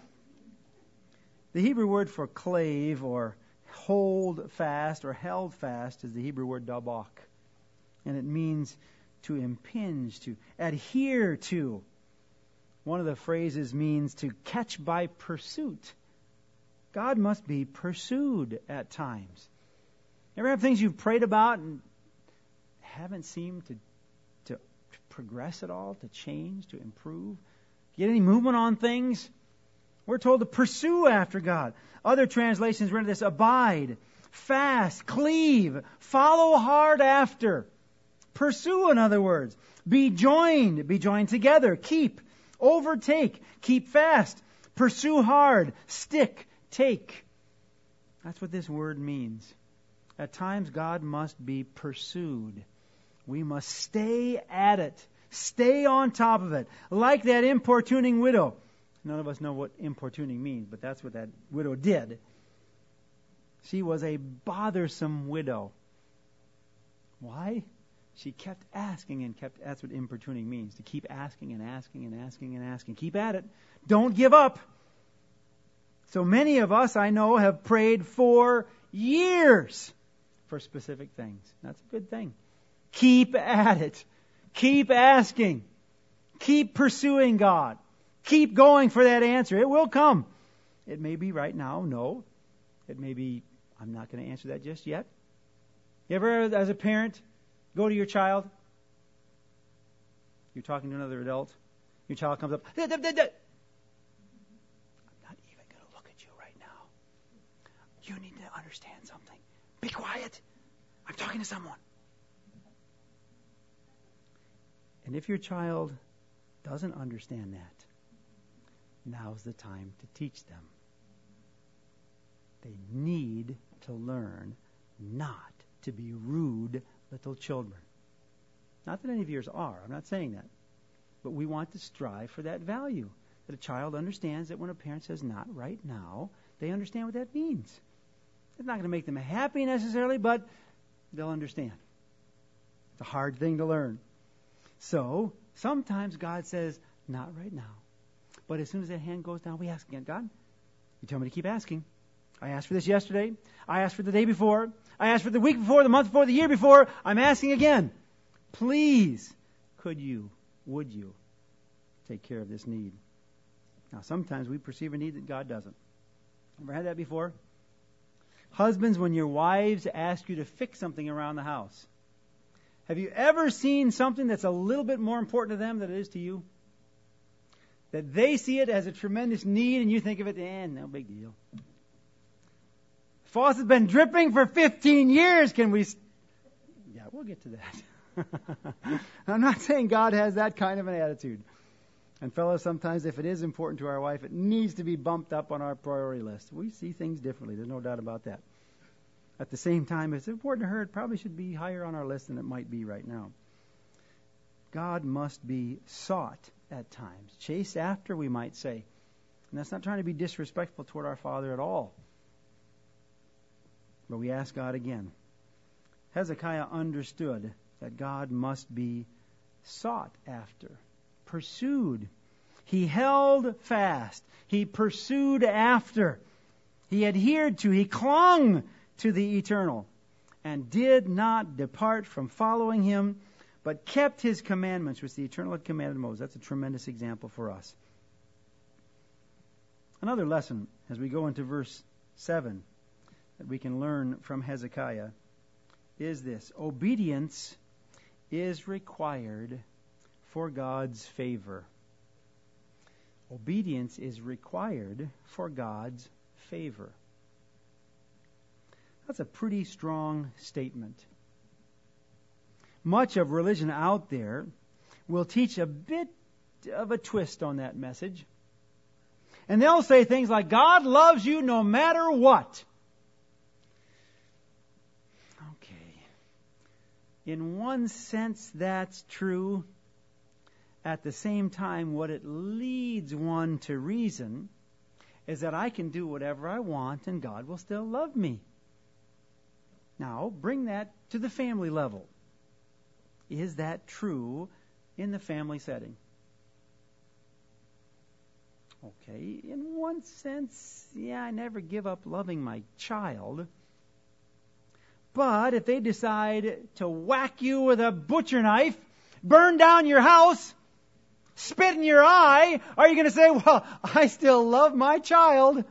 Speaker 1: The Hebrew word for clave or hold fast or held fast is the Hebrew word dabak. And it means to impinge, to adhere to. One of the phrases means to catch by pursuit. God must be pursued at times. Ever have things you've prayed about and haven't seemed to progress at all, to change, to improve? Get any movement on things? We're told to pursue after God. Other translations render this abide, fast, cleave, follow hard after. Pursue, in other words. Be joined together, keep, overtake, keep fast, pursue hard, stick, take. That's what this word means. At times, God must be pursued. We must stay at it, stay on top of it, like that importuning widow. None of us know what importuning means, but that's what that widow did. She was a bothersome widow. Why? She kept asking and that's what importuning means, to keep asking and asking and asking and asking. Keep at it. Don't give up. So many of us, I know, have prayed for years for specific things. That's a good thing. Keep at it. Keep asking. Keep pursuing God. Keep going for that answer. It will come. It may be right now. No. It may be, I'm not going to answer that just yet. You ever, as a parent, go to your child? You're talking to another adult. Your child comes up. I'm not even going to look at you right now. You need to understand something. Be quiet. I'm talking to someone. And if your child doesn't understand that, now's the time to teach them. They need to learn not to be rude little children. Not that any of yours are. I'm not saying that. But we want to strive for that value. That a child understands that when a parent says not right now, they understand what that means. It's not going to make them happy necessarily, but they'll understand. It's a hard thing to learn. So, sometimes God says, not right now. But as soon as that hand goes down, we ask again, God, you tell me to keep asking. I asked for this yesterday. I asked for the day before. I asked for the week before, the month before, the year before. I'm asking again. Please, would you take care of this need? Now, sometimes we perceive a need that God doesn't. Ever had that before? Husbands, when your wives ask you to fix something around the house, Have you ever seen something that's a little bit more important to them than it is to you? That they see it as a tremendous need and you think of it, no big deal. Faucet's been dripping for 15 years. Can we... Yeah, we'll get to that. I'm not saying God has that kind of an attitude. And fellows, sometimes if it is important to our wife, it needs to be bumped up on our priority list. We see things differently. There's no doubt about that. At the same time, if it's important to her, it probably should be higher on our list than it might be right now. God must be sought at times. Chased after, we might say. And that's not trying to be disrespectful toward our Father at all. But we ask God again. Hezekiah understood that God must be sought after, pursued. He held fast. He pursued after. He adhered to, he clung to the eternal and did not depart from following him, but kept his commandments, which the eternal had commanded Moses. That's a tremendous example for us. Another lesson as we go into verse 7 that we can learn from Hezekiah is this. Obedience is required for God's favor. Obedience is required for God's favor. That's a pretty strong statement. Much of religion out there will teach a bit of a twist on that message. And they'll say things like, God loves you no matter what. Okay. In one sense, that's true. At the same time, what it leads one to reason is that I can do whatever I want and God will still love me. Now, bring that to the family level. Is that true in the family setting? Okay, in one sense, I never give up loving my child. But if they decide to whack you with a butcher knife, burn down your house, spit in your eye, are you going to say, well, I still love my child?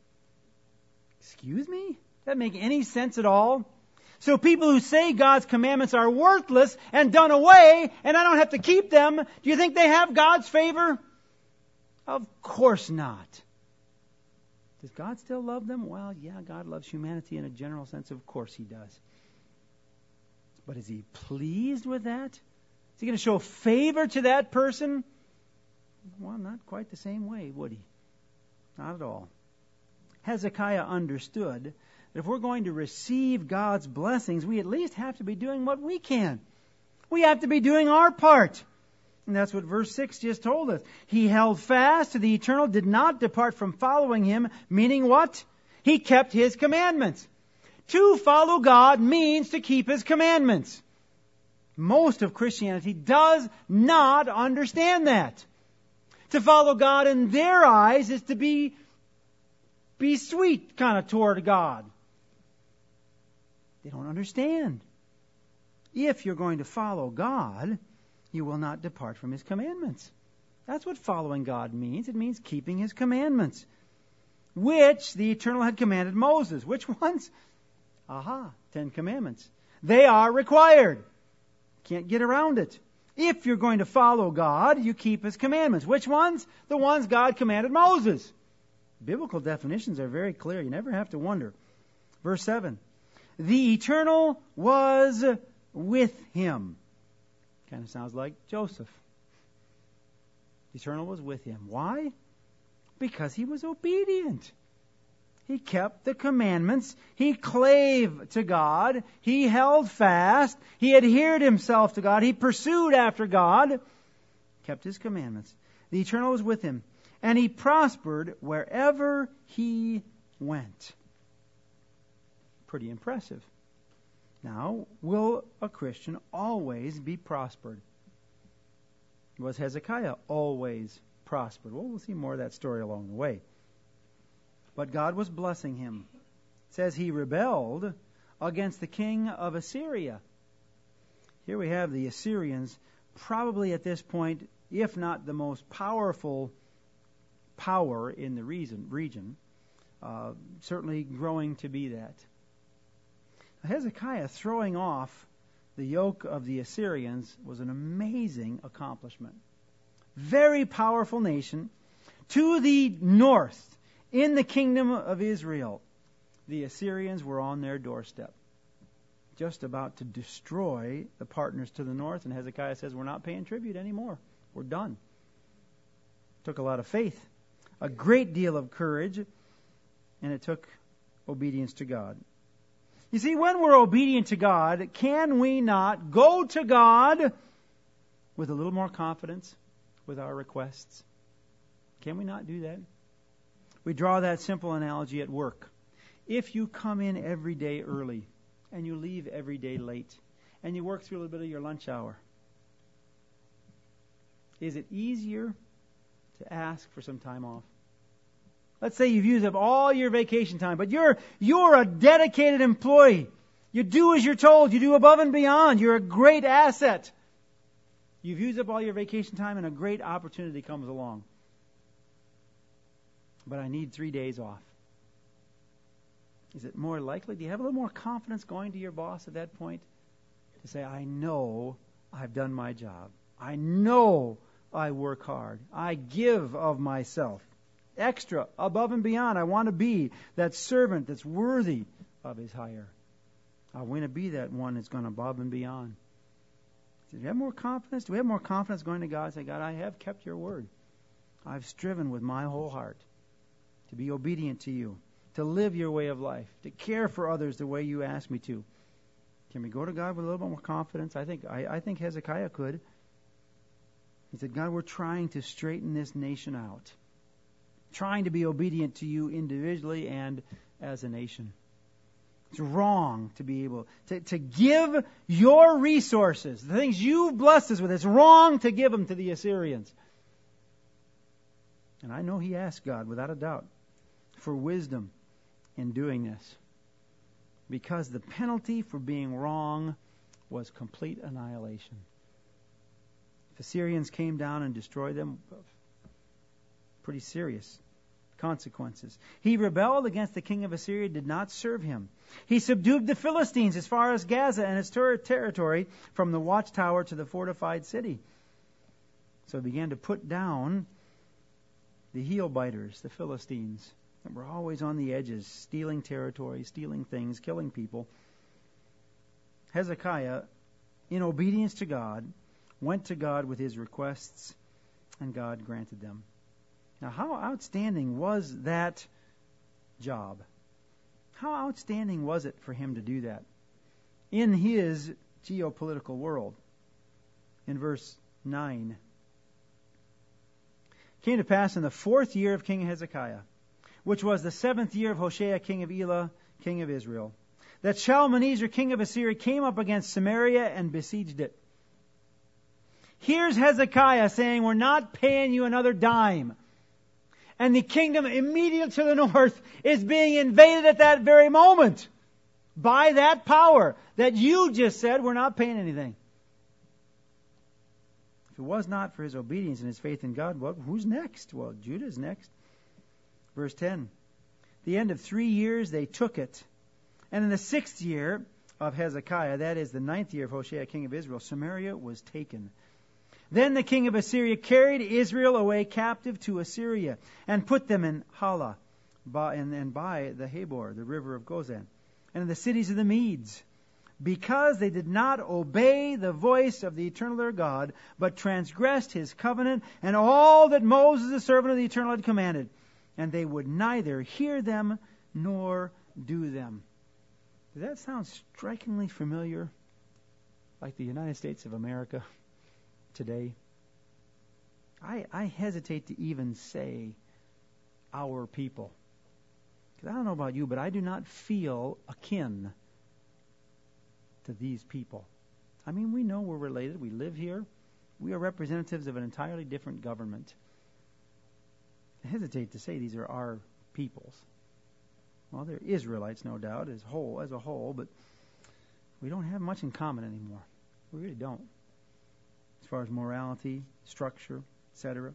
Speaker 1: Excuse me? Does that make any sense at all? So people who say God's commandments are worthless and done away, and I don't have to keep them, do you think they have God's favor? Of course not. Does God still love them? Well, yeah, God loves humanity in a general sense. Of course He does. But is He pleased with that? Is He going to show favor to that person? Well, not quite the same way, would He? Not at all. Hezekiah understood that if we're going to receive God's blessings, we at least have to be doing what we can. We have to be doing our part. And that's what verse 6 just told us. He held fast to the eternal, did not depart from following Him, meaning what? He kept His commandments. To follow God means to keep His commandments. Most of Christianity does not understand that. To follow God in their eyes is to be sweet kind of toward God. They don't understand. If you're going to follow God, you will not depart from His commandments. That's what following God means. It means keeping His commandments, which the Eternal had commanded Moses. Which ones? 10 Commandments. They are required. Can't get around it. If you're going to follow God, you keep His commandments. Which ones? The ones God commanded Moses. Biblical definitions are very clear. You never have to wonder. Verse 7. The Eternal was with him. Kind of sounds like Joseph. The Eternal was with him. Why? Because he was obedient. He kept the commandments. He clave to God. He held fast. He adhered himself to God. He pursued after God. Kept His commandments. The Eternal was with him. And he prospered wherever he went. Pretty impressive. Now, will a Christian always be prospered? Was Hezekiah always prospered? Well, we'll see more of that story along the way. But God was blessing him. It says he rebelled against the king of Assyria. Here we have the Assyrians, probably at this point, if not the most powerful power in the region, certainly growing to be that. Hezekiah throwing off the yoke of the Assyrians was an amazing accomplishment. Very powerful nation. To the north, in the kingdom of Israel, the Assyrians were on their doorstep, just about to destroy the partners to the north. And Hezekiah says, we're not paying tribute anymore. We're done. Took a lot of faith, a great deal of courage, and it took obedience to God. You see, when we're obedient to God, can we not go to God with a little more confidence with our requests? Can we not do that? We draw that simple analogy at work. If you come in every day early and you leave every day late and you work through a little bit of your lunch hour, is it easier to ask for some time off? Let's say you've used up all your vacation time, but you're a dedicated employee. You do as you're told. You do above and beyond. You're a great asset. You've used up all your vacation time and a great opportunity comes along. But I need 3 days off. Is it more likely? Do you have a little more confidence going to your boss at that point? To say, I know I've done my job. I know I work hard. I give of myself. Extra, above and beyond. I want to be that servant that's worthy of his hire. I want to be that one that's going above and beyond. Do you have more confidence? Do we have more confidence going to God and say, God, I have kept your word. I've striven with my whole heart to be obedient to you, to live your way of life, to care for others the way you ask me to. Can we go to God with a little bit more confidence? I think Hezekiah could. He said, God, we're trying to straighten this nation out. Trying to be obedient to you individually and as a nation. It's wrong to be able to give your resources, the things you've blessed us with. It's wrong to give them to the Assyrians. And I know he asked God, without a doubt, for wisdom in doing this. Because the penalty for being wrong was complete annihilation. If Assyrians came down and destroyed them, pretty serious consequences. He rebelled against the king of Assyria, did not serve him. He subdued the Philistines as far as Gaza and its territory, from the watchtower to the fortified city. So he began to put down the heel biters, the Philistines, that were always on the edges, stealing territory, stealing things, killing people. Hezekiah, in obedience to God, went to God with his requests, and God granted them. Now, how outstanding was that job? How outstanding was it for him to do that in his geopolitical world? In verse 9, it came to pass in the 4th year of King Hezekiah, which was the 7th year of Hoshea, king of Elah, king of Israel, that Shalmaneser, king of Assyria, came up against Samaria and besieged it. Here's Hezekiah saying, we're not paying you another dime. And the kingdom immediately to the north is being invaded at that very moment by that power that you just said we're not paying anything. If it was not for his obedience and his faith in God, well, who's next? Well, Judah's next. Verse 10. The end of 3 years they took it. And in the 6th year of Hezekiah, that is the 9th year of Hoshea, king of Israel, Samaria was taken. Then the king of Assyria carried Israel away captive to Assyria and put them in Hala and by the Habor, the river of Gozan, and in the cities of the Medes, because they did not obey the voice of the eternal their God, but transgressed his covenant and all that Moses, the servant of the Eternal, had commanded. And they would neither hear them nor do them. Does that sound strikingly familiar? Like the United States of America today? I hesitate to even say our people. Because I don't know about you, but I do not feel akin to these people. I mean, we know we're related. We live here. We are representatives of an entirely different government. I hesitate to say these are our peoples. Well, they're Israelites, no doubt, as a whole, but we don't have much in common anymore. We really don't. As far as morality, structure, etc.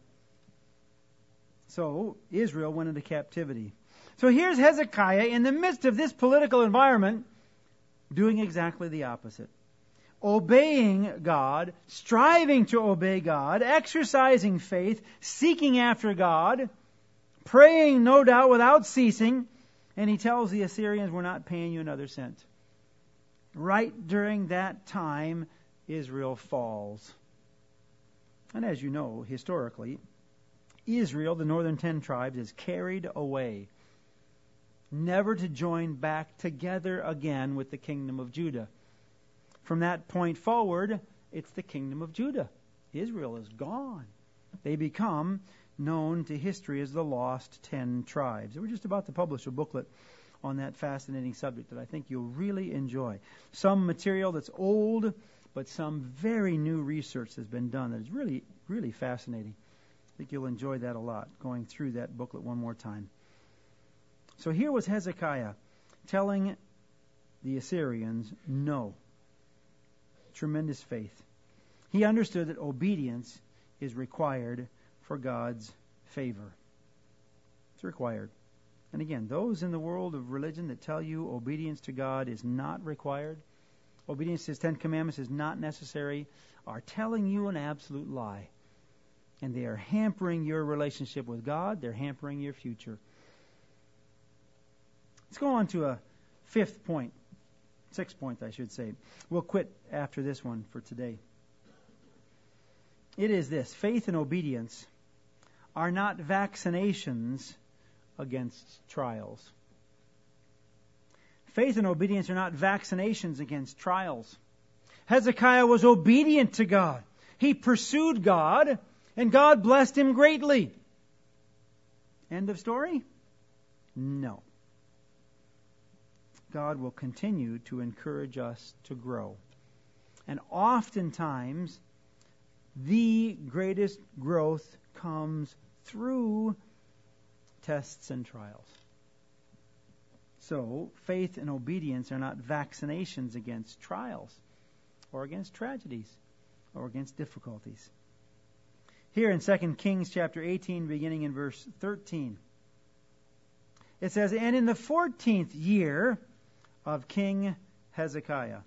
Speaker 1: So, Israel went into captivity. So here's Hezekiah in the midst of this political environment doing exactly the opposite. obeying God, striving to obey God, exercising faith, seeking after God, praying, no doubt, without ceasing. And he tells the Assyrians, we're not paying you another cent. Right during that time, Israel falls. And as you know, historically, Israel, the northern 10 tribes, is carried away, never to join back together again with the kingdom of Judah. From that point forward, it's the kingdom of Judah. Israel is gone. They become known to history as the lost 10 tribes. We're just about to publish a booklet on that fascinating subject that I think you'll really enjoy. Some material that's old, but some very new research has been done that is really, really fascinating. I think you'll enjoy that a lot, going through that booklet one more time. So here was Hezekiah telling the Assyrians no. Tremendous faith. He understood that obedience is required for God's favor. It's required. And again, those in the world of religion that tell you obedience to God is not required, obedience to His 10 Commandments is not necessary, are telling you an absolute lie. And they are hampering your relationship with God. They're hampering your future. Let's go on to a sixth point, I should say. We'll quit after this one for today. It is this: faith and obedience are not vaccinations against trials. Faith and obedience are not vaccinations against trials. Hezekiah was obedient to God. He pursued God, and God blessed him greatly. End of story? No. God will continue to encourage us to grow. And oftentimes, the greatest growth comes through tests and trials. So, faith and obedience are not vaccinations against trials, or against tragedies, or against difficulties. Here in 2 Kings chapter 18, beginning in verse 13, it says, "And in the 14th year of King Hezekiah."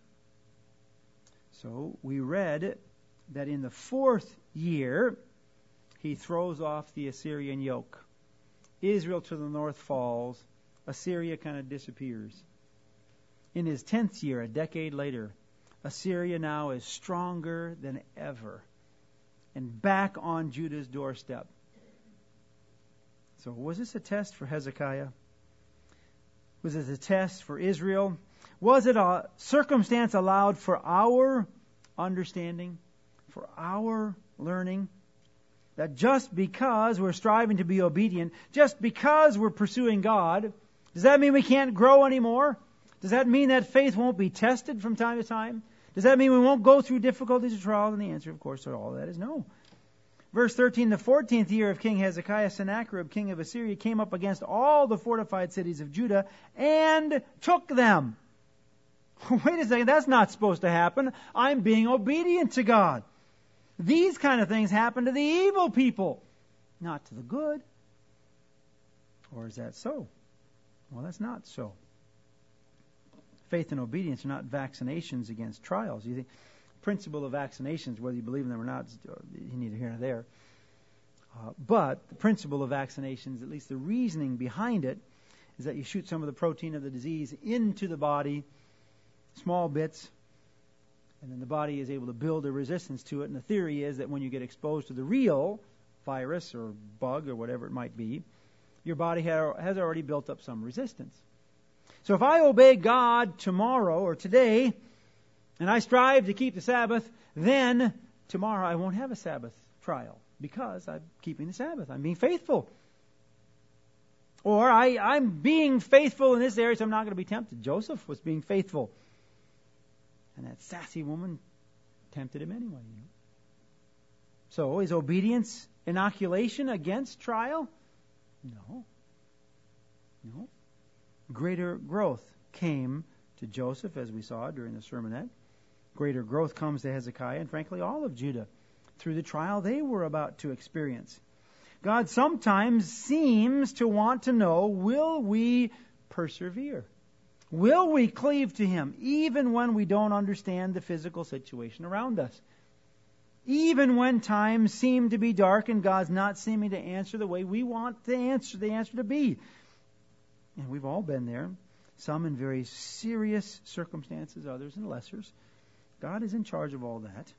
Speaker 1: So we read that in the 4th year, he throws off the Assyrian yoke. Israel to the north falls. Assyria kind of disappears. In his 10th year, a decade later, Assyria now is stronger than ever and back on Judah's doorstep. So was this a test for Hezekiah? Was it a test for Israel? Was it a circumstance allowed for our understanding, for our learning? That just because we're striving to be obedient, just because we're pursuing God, does that mean we can't grow anymore? Does that mean that faith won't be tested from time to time? Does that mean we won't go through difficulties or trials? And the answer, of course, to all of that is no. Verse 13, the 14th year of King Hezekiah, Sennacherib, king of Assyria, came up against all the fortified cities of Judah and took them. Wait a second, that's not supposed to happen. I'm being obedient to God. These kind of things happen to the evil people, not to the good. Or is that so? Well, that's not so. Faith and obedience are not vaccinations against trials. You think principle of vaccinations, whether you believe in them or not, you need to hear it there. But the principle of vaccinations, at least the reasoning behind it, is that you shoot some of the protein of the disease into the body, small bits, and then the body is able to build a resistance to it. And the theory is that when you get exposed to the real virus or bug or whatever it might be, your body has already built up some resistance. So if I obey God tomorrow or today, and I strive to keep the Sabbath, then tomorrow I won't have a Sabbath trial because I'm keeping the Sabbath. I'm being faithful. Or I'm being faithful in this area, so I'm not going to be tempted. Joseph was being faithful. And that sassy woman tempted him anyway. So is obedience inoculation against trial? No. Greater growth came to Joseph, as we saw during the sermonette. Greater growth comes to Hezekiah and, frankly, all of Judah through the trial they were about to experience. God sometimes seems to want to know, will we persevere? Will we cleave to Him even when we don't understand the physical situation around us? Even when times seem to be dark and God's not seeming to answer the way we want the answer to be. And we've all been there. Some in very serious circumstances, others in lessers. God is in charge of all that.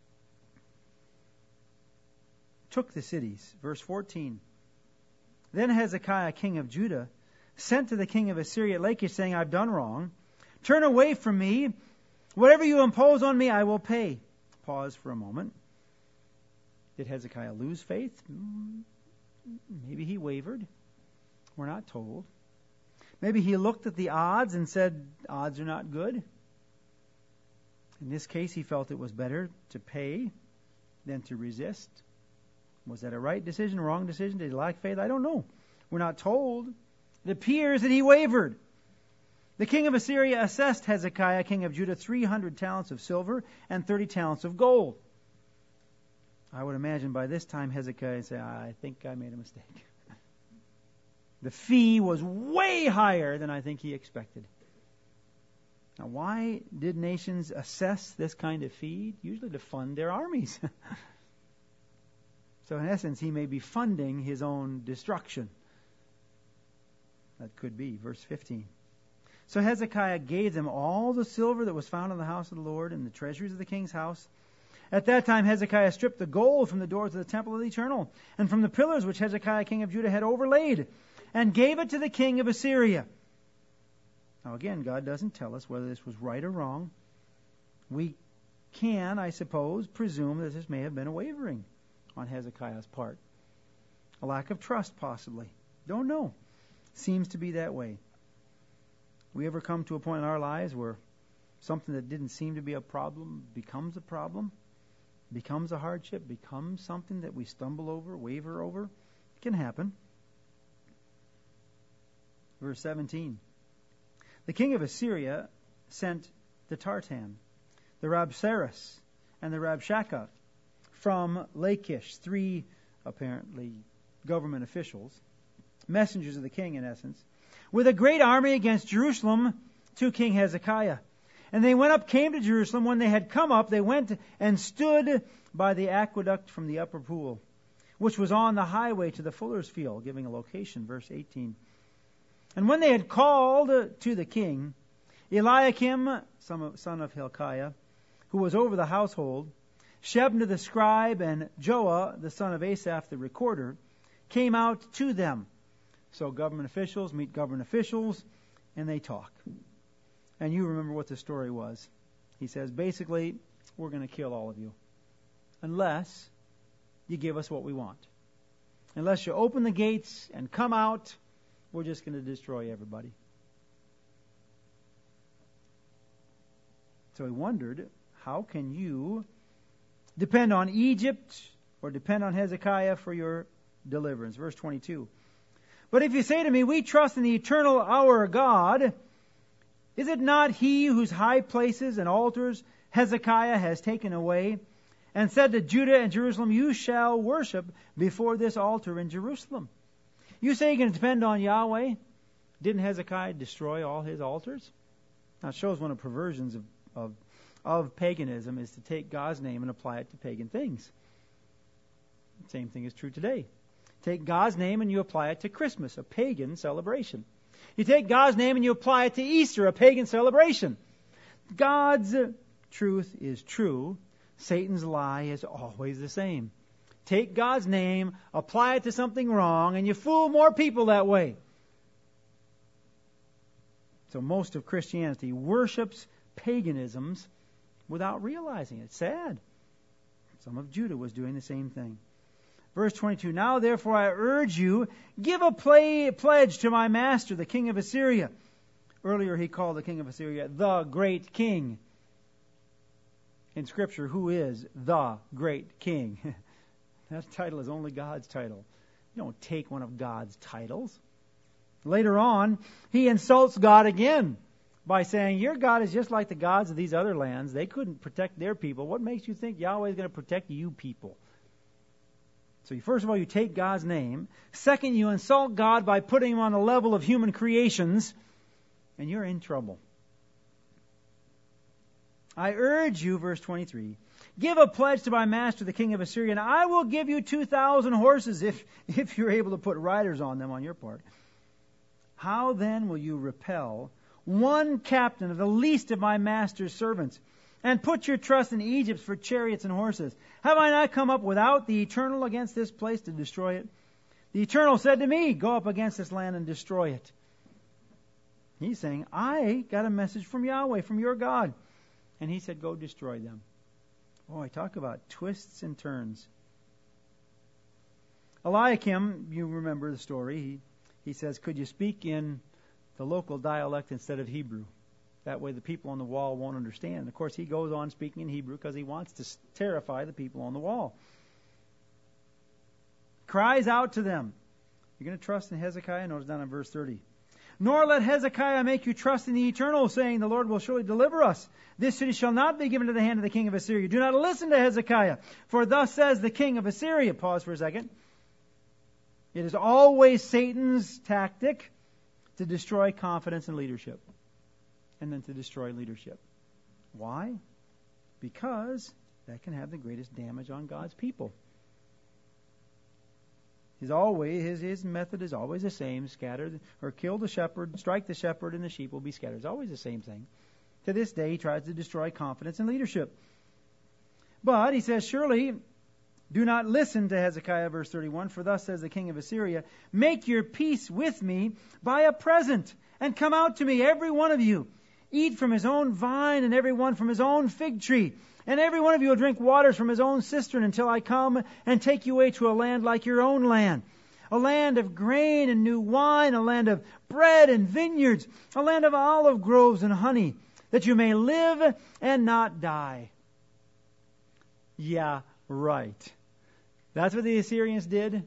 Speaker 1: Took the cities. Verse 14. Then Hezekiah, king of Judah, sent to the king of Assyria at Lachish, saying, I've done wrong. Turn away from me. Whatever you impose on me, I will pay. Pause for a moment. Did Hezekiah lose faith? Maybe he wavered. We're not told. Maybe he looked at the odds and said, odds are not good. In this case, he felt it was better to pay than to resist. Was that a right decision, a wrong decision? Did he lack faith? I don't know. We're not told. It appears that he wavered. The king of Assyria assessed Hezekiah, king of Judah, 300 talents of silver and 30 talents of gold. I would imagine by this time Hezekiah would say, I think I made a mistake. The fee was way higher than I think he expected. Now, why did nations assess this kind of fee? Usually to fund their armies. So in essence, he may be funding his own destruction. That could be. Verse 15. So Hezekiah gave them all the silver that was found in the house of the Lord and the treasuries of the king's house. At that time Hezekiah stripped the gold from the doors of the temple of the Eternal and from the pillars which Hezekiah king of Judah had overlaid, and gave it to the king of Assyria. Now again, God doesn't tell us whether this was right or wrong. We can, I suppose, presume that this may have been a wavering on Hezekiah's part. A lack of trust, possibly. Don't know. Seems to be that way. We ever come to a point in our lives where something that didn't seem to be a problem becomes a problem, becomes a hardship, becomes something that we stumble over, waver over? It can happen. Verse 17. The king of Assyria sent the Tartan, the Rabsaris, and the Rabshakeh from Lachish, 3 apparently government officials, messengers of the king in essence, with a great army against Jerusalem to King Hezekiah. And they went up, came to Jerusalem. When they had come up, they went and stood by the aqueduct from the upper pool, which was on the highway to the fuller's field, giving a location, verse 18. And when they had called to the king, Eliakim, son of Hilkiah, who was over the household, Shebna the scribe, and Joah, the son of Asaph the recorder, came out to them. So government officials meet government officials, and they talk. And you remember what the story was. He says, basically, we're going to kill all of you, unless you give us what we want. Unless you open the gates and come out, we're just going to destroy everybody. So he wondered, how can you depend on Egypt or depend on Hezekiah for your deliverance? Verse 22. But if you say to me, we trust in the eternal our God, is it not he whose high places and altars Hezekiah has taken away, and said to Judah and Jerusalem, you shall worship before this altar in Jerusalem? You say you're going to depend on Yahweh? Didn't Hezekiah destroy all his altars? Now it shows one of the perversions of paganism is to take God's name and apply it to pagan things. The same thing is true today. Take God's name and you apply it to Christmas, a pagan celebration. You take God's name and you apply it to Easter, a pagan celebration. God's truth is true. Satan's lie is always the same. Take God's name, apply it to something wrong, and you fool more people that way. So most of Christianity worships paganisms without realizing it. It's sad. Some of Judah was doing the same thing. Verse 22, now therefore I urge you, give a pledge to my master, the king of Assyria. Earlier he called the king of Assyria the great king. In Scripture, who is the great king? That title is only God's title. You don't take one of God's titles. Later on, he insults God again by saying, your God is just like the gods of these other lands. They couldn't protect their people. What makes you think Yahweh is going to protect you people? So first of all, you take God's name. Second, you insult God by putting him on the level of human creations. and you're in trouble. I urge you, verse 23, give a pledge to my master, the king of Assyria, and I will give you 2,000 horses if you're able to put riders on them on your part. How then will you repel one captain of the least of my master's servants, and put your trust in Egypt for chariots and horses? Have I not come up without the Eternal against this place to destroy it? The Eternal said to me, go up against this land and destroy it. He's saying, I got a message from Yahweh, from your God. And he said, go destroy them. Boy, talk about twists and turns. Eliakim, you remember the story. He says, could you speak in the local dialect instead of Hebrew? That way the people on the wall won't understand. And of course, he goes on speaking in Hebrew because he wants to terrify the people on the wall. Cries out to them. You're going to trust in Hezekiah? Notice down in verse 30. Nor let Hezekiah make you trust in the Eternal, saying, the Lord will surely deliver us. This city shall not be given to the hand of the king of Assyria. Do not listen to Hezekiah, for thus says the king of Assyria. Pause for a second. It is always Satan's tactic to destroy confidence in leadership, and then to destroy leadership. Why? Because that can have the greatest damage on God's people. His method is always the same: scatter or kill the shepherd, strike the shepherd, and the sheep will be scattered. It's always the same thing. To this day, he tries to destroy confidence in leadership. But he says, surely do not listen to Hezekiah, verse 31, for thus says the king of Assyria, make your peace with me by a present, and come out to me, every one of you. Eat from his own vine, and every one from his own fig tree. And every one of you will drink waters from his own cistern until I come and take you away to a land like your own land. A land of grain and new wine, a land of bread and vineyards, a land of olive groves and honey, that you may live and not die. Yeah, right. That's what the Assyrians did.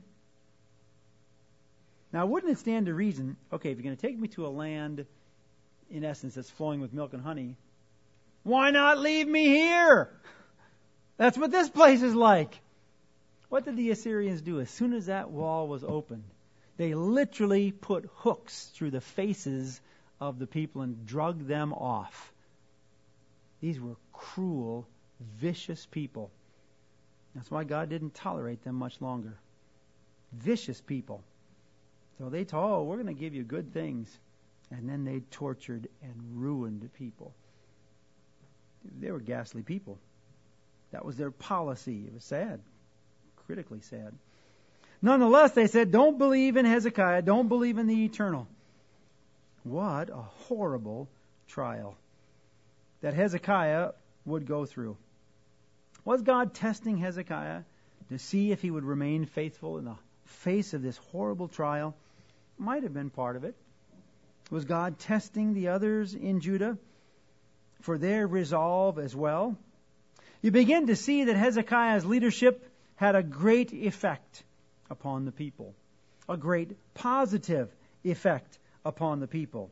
Speaker 1: Now, wouldn't it stand to reason, okay, if you're going to take me to a land, in essence, that's flowing with milk and honey, why not leave me here? That's what this place is like. What did the Assyrians do? As soon as that wall was opened, they literally put hooks through the faces of the people and drug them off. These were cruel, vicious people. That's why God didn't tolerate them much longer. Vicious people. So they told, we're going to give you good things. And then they tortured and ruined people. They were ghastly people. That was their policy. It was sad. Critically sad. Nonetheless, they said, don't believe in Hezekiah. Don't believe in the Eternal. What a horrible trial that Hezekiah would go through. Was God testing Hezekiah to see if he would remain faithful in the face of this horrible trial? Might have been part of it. Was God testing the others in Judah for their resolve as well? You begin to see that Hezekiah's leadership had a great effect upon the people. A great positive effect upon the people.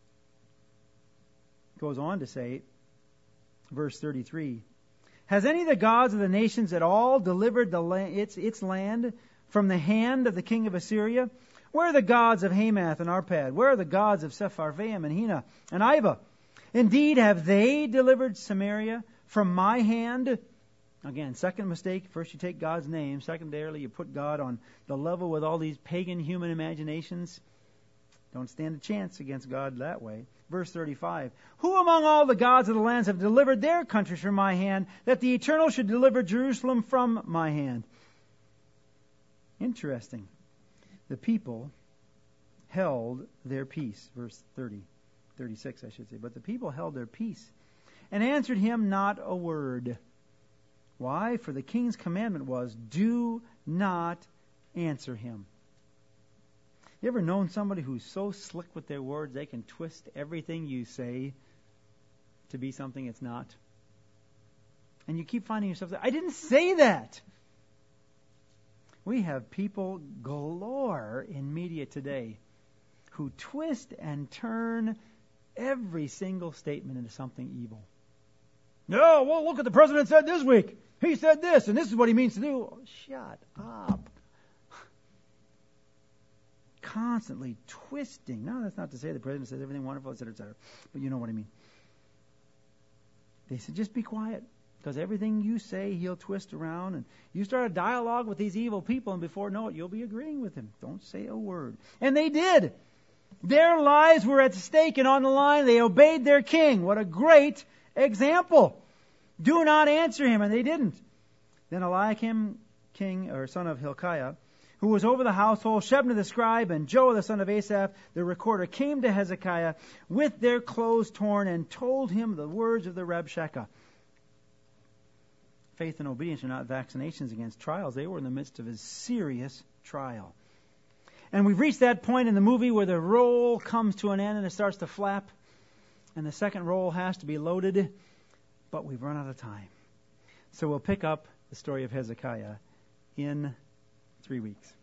Speaker 1: It goes on to say, verse 33, has any of the gods of the nations at all delivered its land from the hand of the king of Assyria? Where are the gods of Hamath and Arpad? Where are the gods of Sepharvaim and Hena and Iva? Indeed, have they delivered Samaria from my hand? Again, second mistake. First you take God's name. Secondarily, you put God on the level with all these pagan human imaginations. Don't stand a chance against God that way. Verse 35. Who among all the gods of the lands have delivered their countries from my hand, that the Eternal should deliver Jerusalem from my hand? Interesting. The people held their peace. Verse 36, I should say. But the people held their peace and answered him not a word. Why? For the king's commandment was, do not answer him. You ever known somebody who's so slick with their words they can twist everything you say to be something it's not? And you keep finding yourself saying, I didn't say that. We have people galore in media today who twist and turn every single statement into something evil. No, well, look what the president said this week. He said this, and this is what he means to do. Oh, shut up. constantly twisting. Now, that's not to say the president says everything wonderful, et cetera, but you know what I mean. They said, just be quiet, because everything you say, he'll twist around, and you start a dialogue with these evil people, and before you know it, you'll be agreeing with him. Don't say a word. And they did. Their lives were at stake and on the line. They obeyed their king. What a great example. Do not answer him, and they didn't. Then Eliakim, son of Hilkiah, who was over the household, Shebna the scribe, and Joah the son of Asaph, the recorder, came to Hezekiah with their clothes torn and told him the words of the Rabshakeh. Faith and obedience are not vaccinations against trials. They were in the midst of a serious trial. And we've reached that point in the movie where the roll comes to an end and it starts to flap. And the second roll has to be loaded. But we've run out of time. So we'll pick up the story of Hezekiah in 3 weeks.